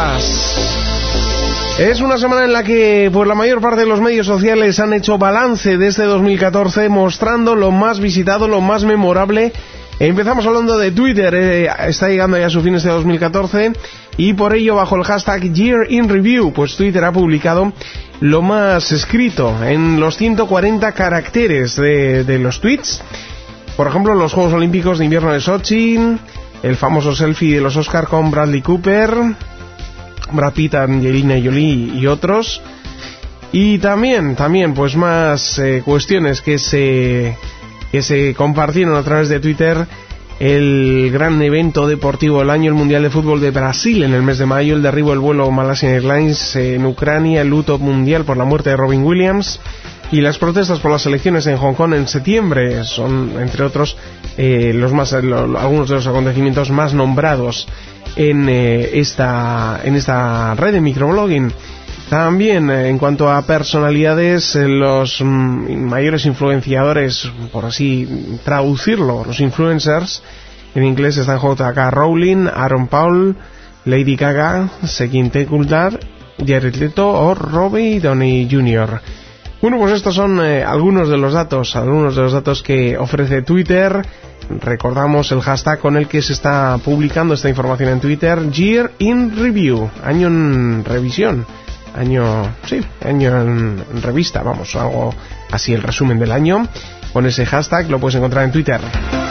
repasarlas. Es una semana en la que pues la mayor parte de los medios sociales han hecho balance de este 2014, mostrando lo más visitado, lo más memorable. Empezamos hablando de Twitter, está llegando ya a su fin este 2014 y por ello bajo el hashtag Year in Review, pues Twitter ha publicado lo más escrito en los 140 caracteres de los tweets. Por ejemplo, los Juegos Olímpicos de Invierno de Sochi, el famoso selfie de los Oscar con Bradley Cooper, Brad Pitt, Angelina Jolie y otros. Y también pues más cuestiones que se compartieron a través de Twitter. El gran evento deportivo del año, el Mundial de Fútbol de Brasil en el mes de mayo, el derribo del vuelo Malaysia Airlines en Ucrania, el luto mundial por la muerte de Robin Williams y las protestas por las elecciones en Hong Kong en septiembre. Son, entre otros, algunos de los acontecimientos más nombrados en esta red de microblogging. También, en cuanto a personalidades, los mayores influenciadores, por así traducirlo, los influencers, en inglés están J.K. Rowling, Aaron Paul, Lady Gaga, Seguin Tekultar, Jared Leto o Robbie Downey Jr. Bueno, pues estos son algunos de los datos que ofrece Twitter. Recordamos el hashtag con el que se está publicando esta información en Twitter, Year in Review, año en revisión. Año en revista, vamos, algo así, el resumen del año. Con ese hashtag lo puedes encontrar en Twitter.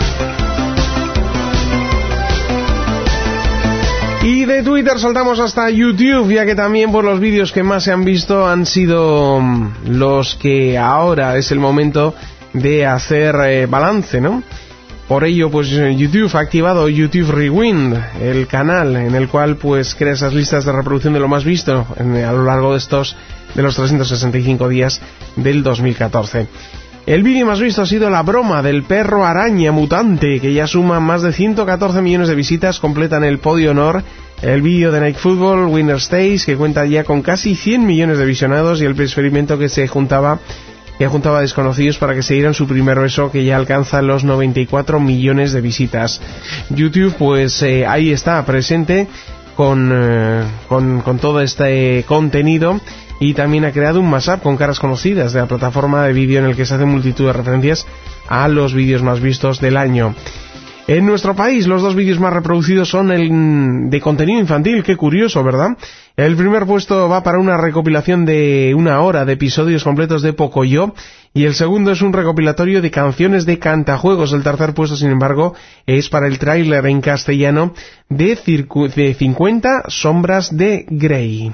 Y de Twitter saltamos hasta YouTube, ya que también por los vídeos que más se han visto han sido los que ahora es el momento de hacer balance, ¿no? Por ello, pues YouTube ha activado YouTube Rewind, el canal en el cual pues crea esas listas de reproducción de lo más visto a lo largo de los 365 días del 2014. El vídeo más visto ha sido la broma del perro araña mutante, que ya suma más de 114 millones de visitas, completan el podio honor. El vídeo de Night Football, Winner Stays, que cuenta ya con casi 100 millones de visionados, y el experimento que juntaba desconocidos para que se dieran su primer beso, que ya alcanza los 94 millones de visitas. YouTube, pues ahí está, presente con todo este contenido, y también ha creado un mashup con caras conocidas de la plataforma de vídeo en el que se hace multitud de referencias a los vídeos más vistos del año. En nuestro país, los 2 vídeos más reproducidos son de contenido infantil. Qué curioso, ¿verdad? El primer puesto va para una recopilación de 1 hora de episodios completos de Pocoyo, y el segundo es un recopilatorio de canciones de cantajuegos. El tercer puesto, sin embargo, es para el tráiler en castellano de 50 sombras de Grey.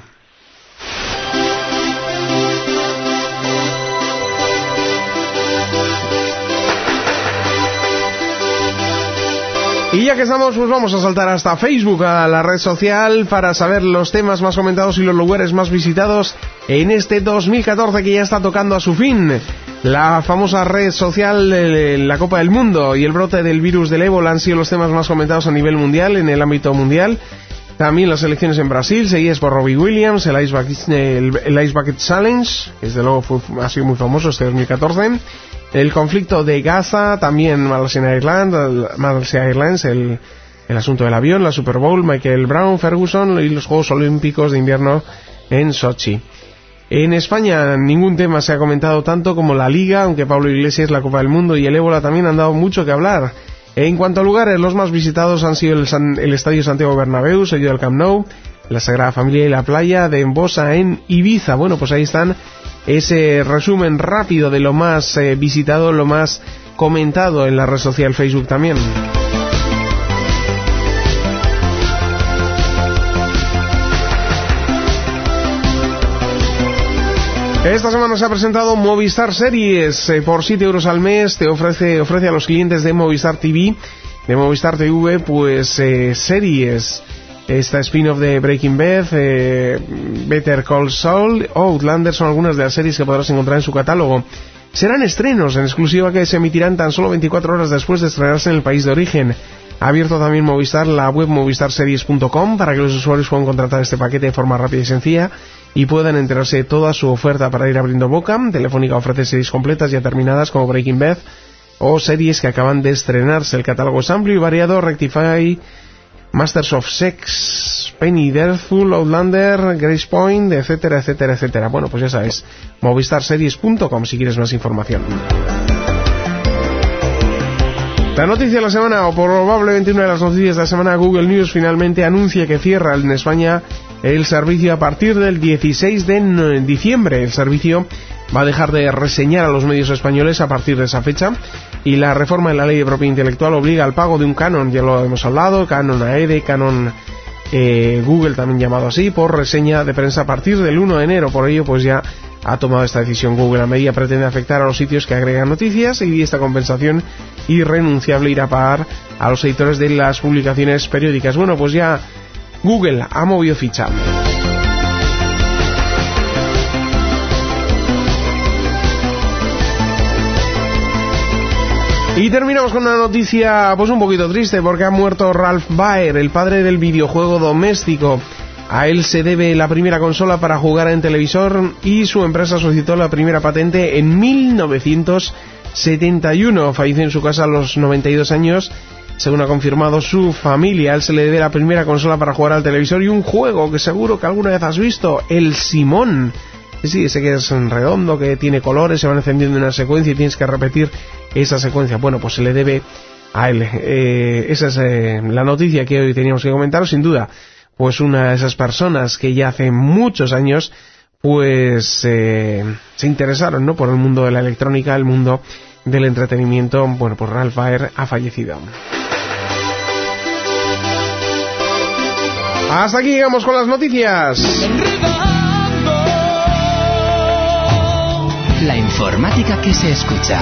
Y ya que estamos, pues vamos a saltar hasta Facebook, a la red social, para saber los temas más comentados y los lugares más visitados en este 2014 que ya está tocando a su fin. La famosa red social, la Copa del Mundo y el brote del virus del ébola han sido los temas más comentados a nivel mundial, en el ámbito mundial. También las elecciones en Brasil, seguidas por Robbie Williams, el Ice Bucket Challenge, que desde luego ha sido muy famoso este 2014. El conflicto de Gaza, también Malaysia Airlines, el asunto del avión, la Super Bowl, Michael Brown, Ferguson y los Juegos Olímpicos de Invierno en Sochi. En España ningún tema se ha comentado tanto como la Liga, aunque Pablo Iglesias, la Copa del Mundo y el ébola también han dado mucho que hablar. En cuanto a lugares, los más visitados han sido el Estadio Santiago Bernabéu, seguido del Camp Nou, la Sagrada Familia y la playa de Embosa en Ibiza. Bueno, pues ahí están ese resumen rápido de lo más visitado, lo más comentado en la red social Facebook también. Esta semana se ha presentado Movistar Series. Por 7 euros al mes te ofrece a los clientes de Movistar TV, de Movistar TV, pues series. Esta spin-off de Breaking Bad, Better Call Saul o Outlander son algunas de las series que podrás encontrar en su catálogo. Serán estrenos en exclusiva que se emitirán tan solo 24 horas después de estrenarse en el país de origen. Ha abierto también Movistar la web movistarseries.com para que los usuarios puedan contratar este paquete de forma rápida y sencilla y puedan enterarse de toda su oferta para ir abriendo boca. Telefónica ofrece series completas ya terminadas como Breaking Bad o series que acaban de estrenarse. El catálogo es amplio y variado. Rectify, Masters of Sex, Penny Dreadful, Outlander, Grace Point, etcétera, etcétera, etcétera. Bueno, pues ya sabes, movistarseries.com si quieres más información. La noticia de la semana, o probablemente una de las noticias de la semana, Google News finalmente anuncia que cierra en España el servicio a partir del 16 de diciembre. El servicio va a dejar de reseñar a los medios españoles a partir de esa fecha, y la reforma de la ley de propiedad intelectual obliga al pago de un canon, ya lo hemos hablado, canon AED, canon Google también llamado así, por reseña de prensa a partir del 1 de enero. Por ello, pues ya ha tomado esta decisión Google. La medida pretende afectar a los sitios que agregan noticias, y esta compensación irrenunciable irá a pagar a los editores de las publicaciones periódicas. Bueno, pues ya Google ha movido ficha. Y terminamos con una noticia pues un poquito triste, porque ha muerto Ralph Baer, el padre del videojuego doméstico. A él se debe la primera consola para jugar en televisor, y su empresa solicitó la primera patente en 1971. Falleció en su casa a los 92 años. Según ha confirmado su familia, a él se le debe la primera consola para jugar al televisor y un juego que seguro que alguna vez has visto, el Simón. Sí, ese que es redondo, que tiene colores, se van encendiendo en una secuencia y tienes que repetir esa secuencia. Bueno, pues se le debe a él. Esa es la noticia que hoy teníamos que comentaros. Sin duda, pues una de esas personas que ya hace muchos años pues se interesaron, ¿no?, por el mundo de la electrónica, el mundo del entretenimiento. Bueno, pues Ralph Baer ha fallecido. Hasta aquí llegamos con las noticias. La informática que se escucha.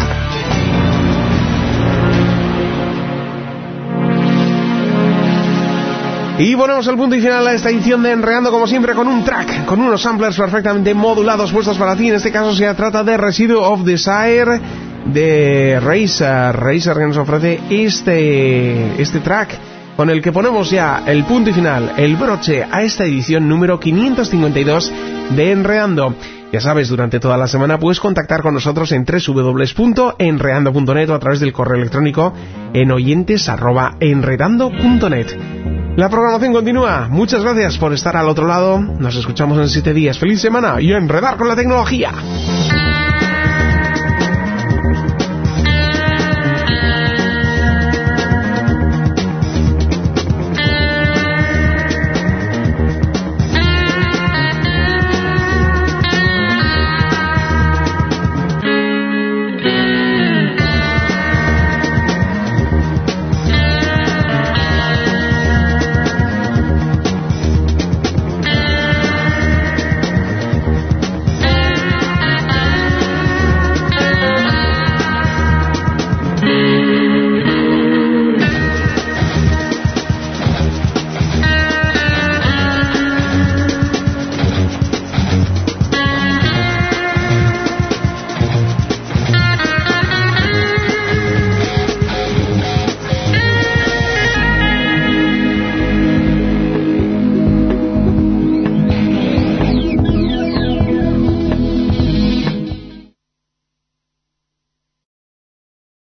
Y ponemos el punto y final a esta edición de Enredando, como siempre, con un track, con unos samplers perfectamente modulados puestos para ti. En este caso se trata de Residue of Desire de Razer, que nos ofrece este track, con el que ponemos ya el punto y final, el broche a esta edición número 552 de Enredando. Ya sabes, durante toda la semana puedes contactar con nosotros en www.enredando.net o a través del correo electrónico en oyentes@enredando.net. La programación continúa. Muchas gracias por estar al otro lado. Nos escuchamos en 7 días. ¡Feliz semana! Y a enredar con la tecnología.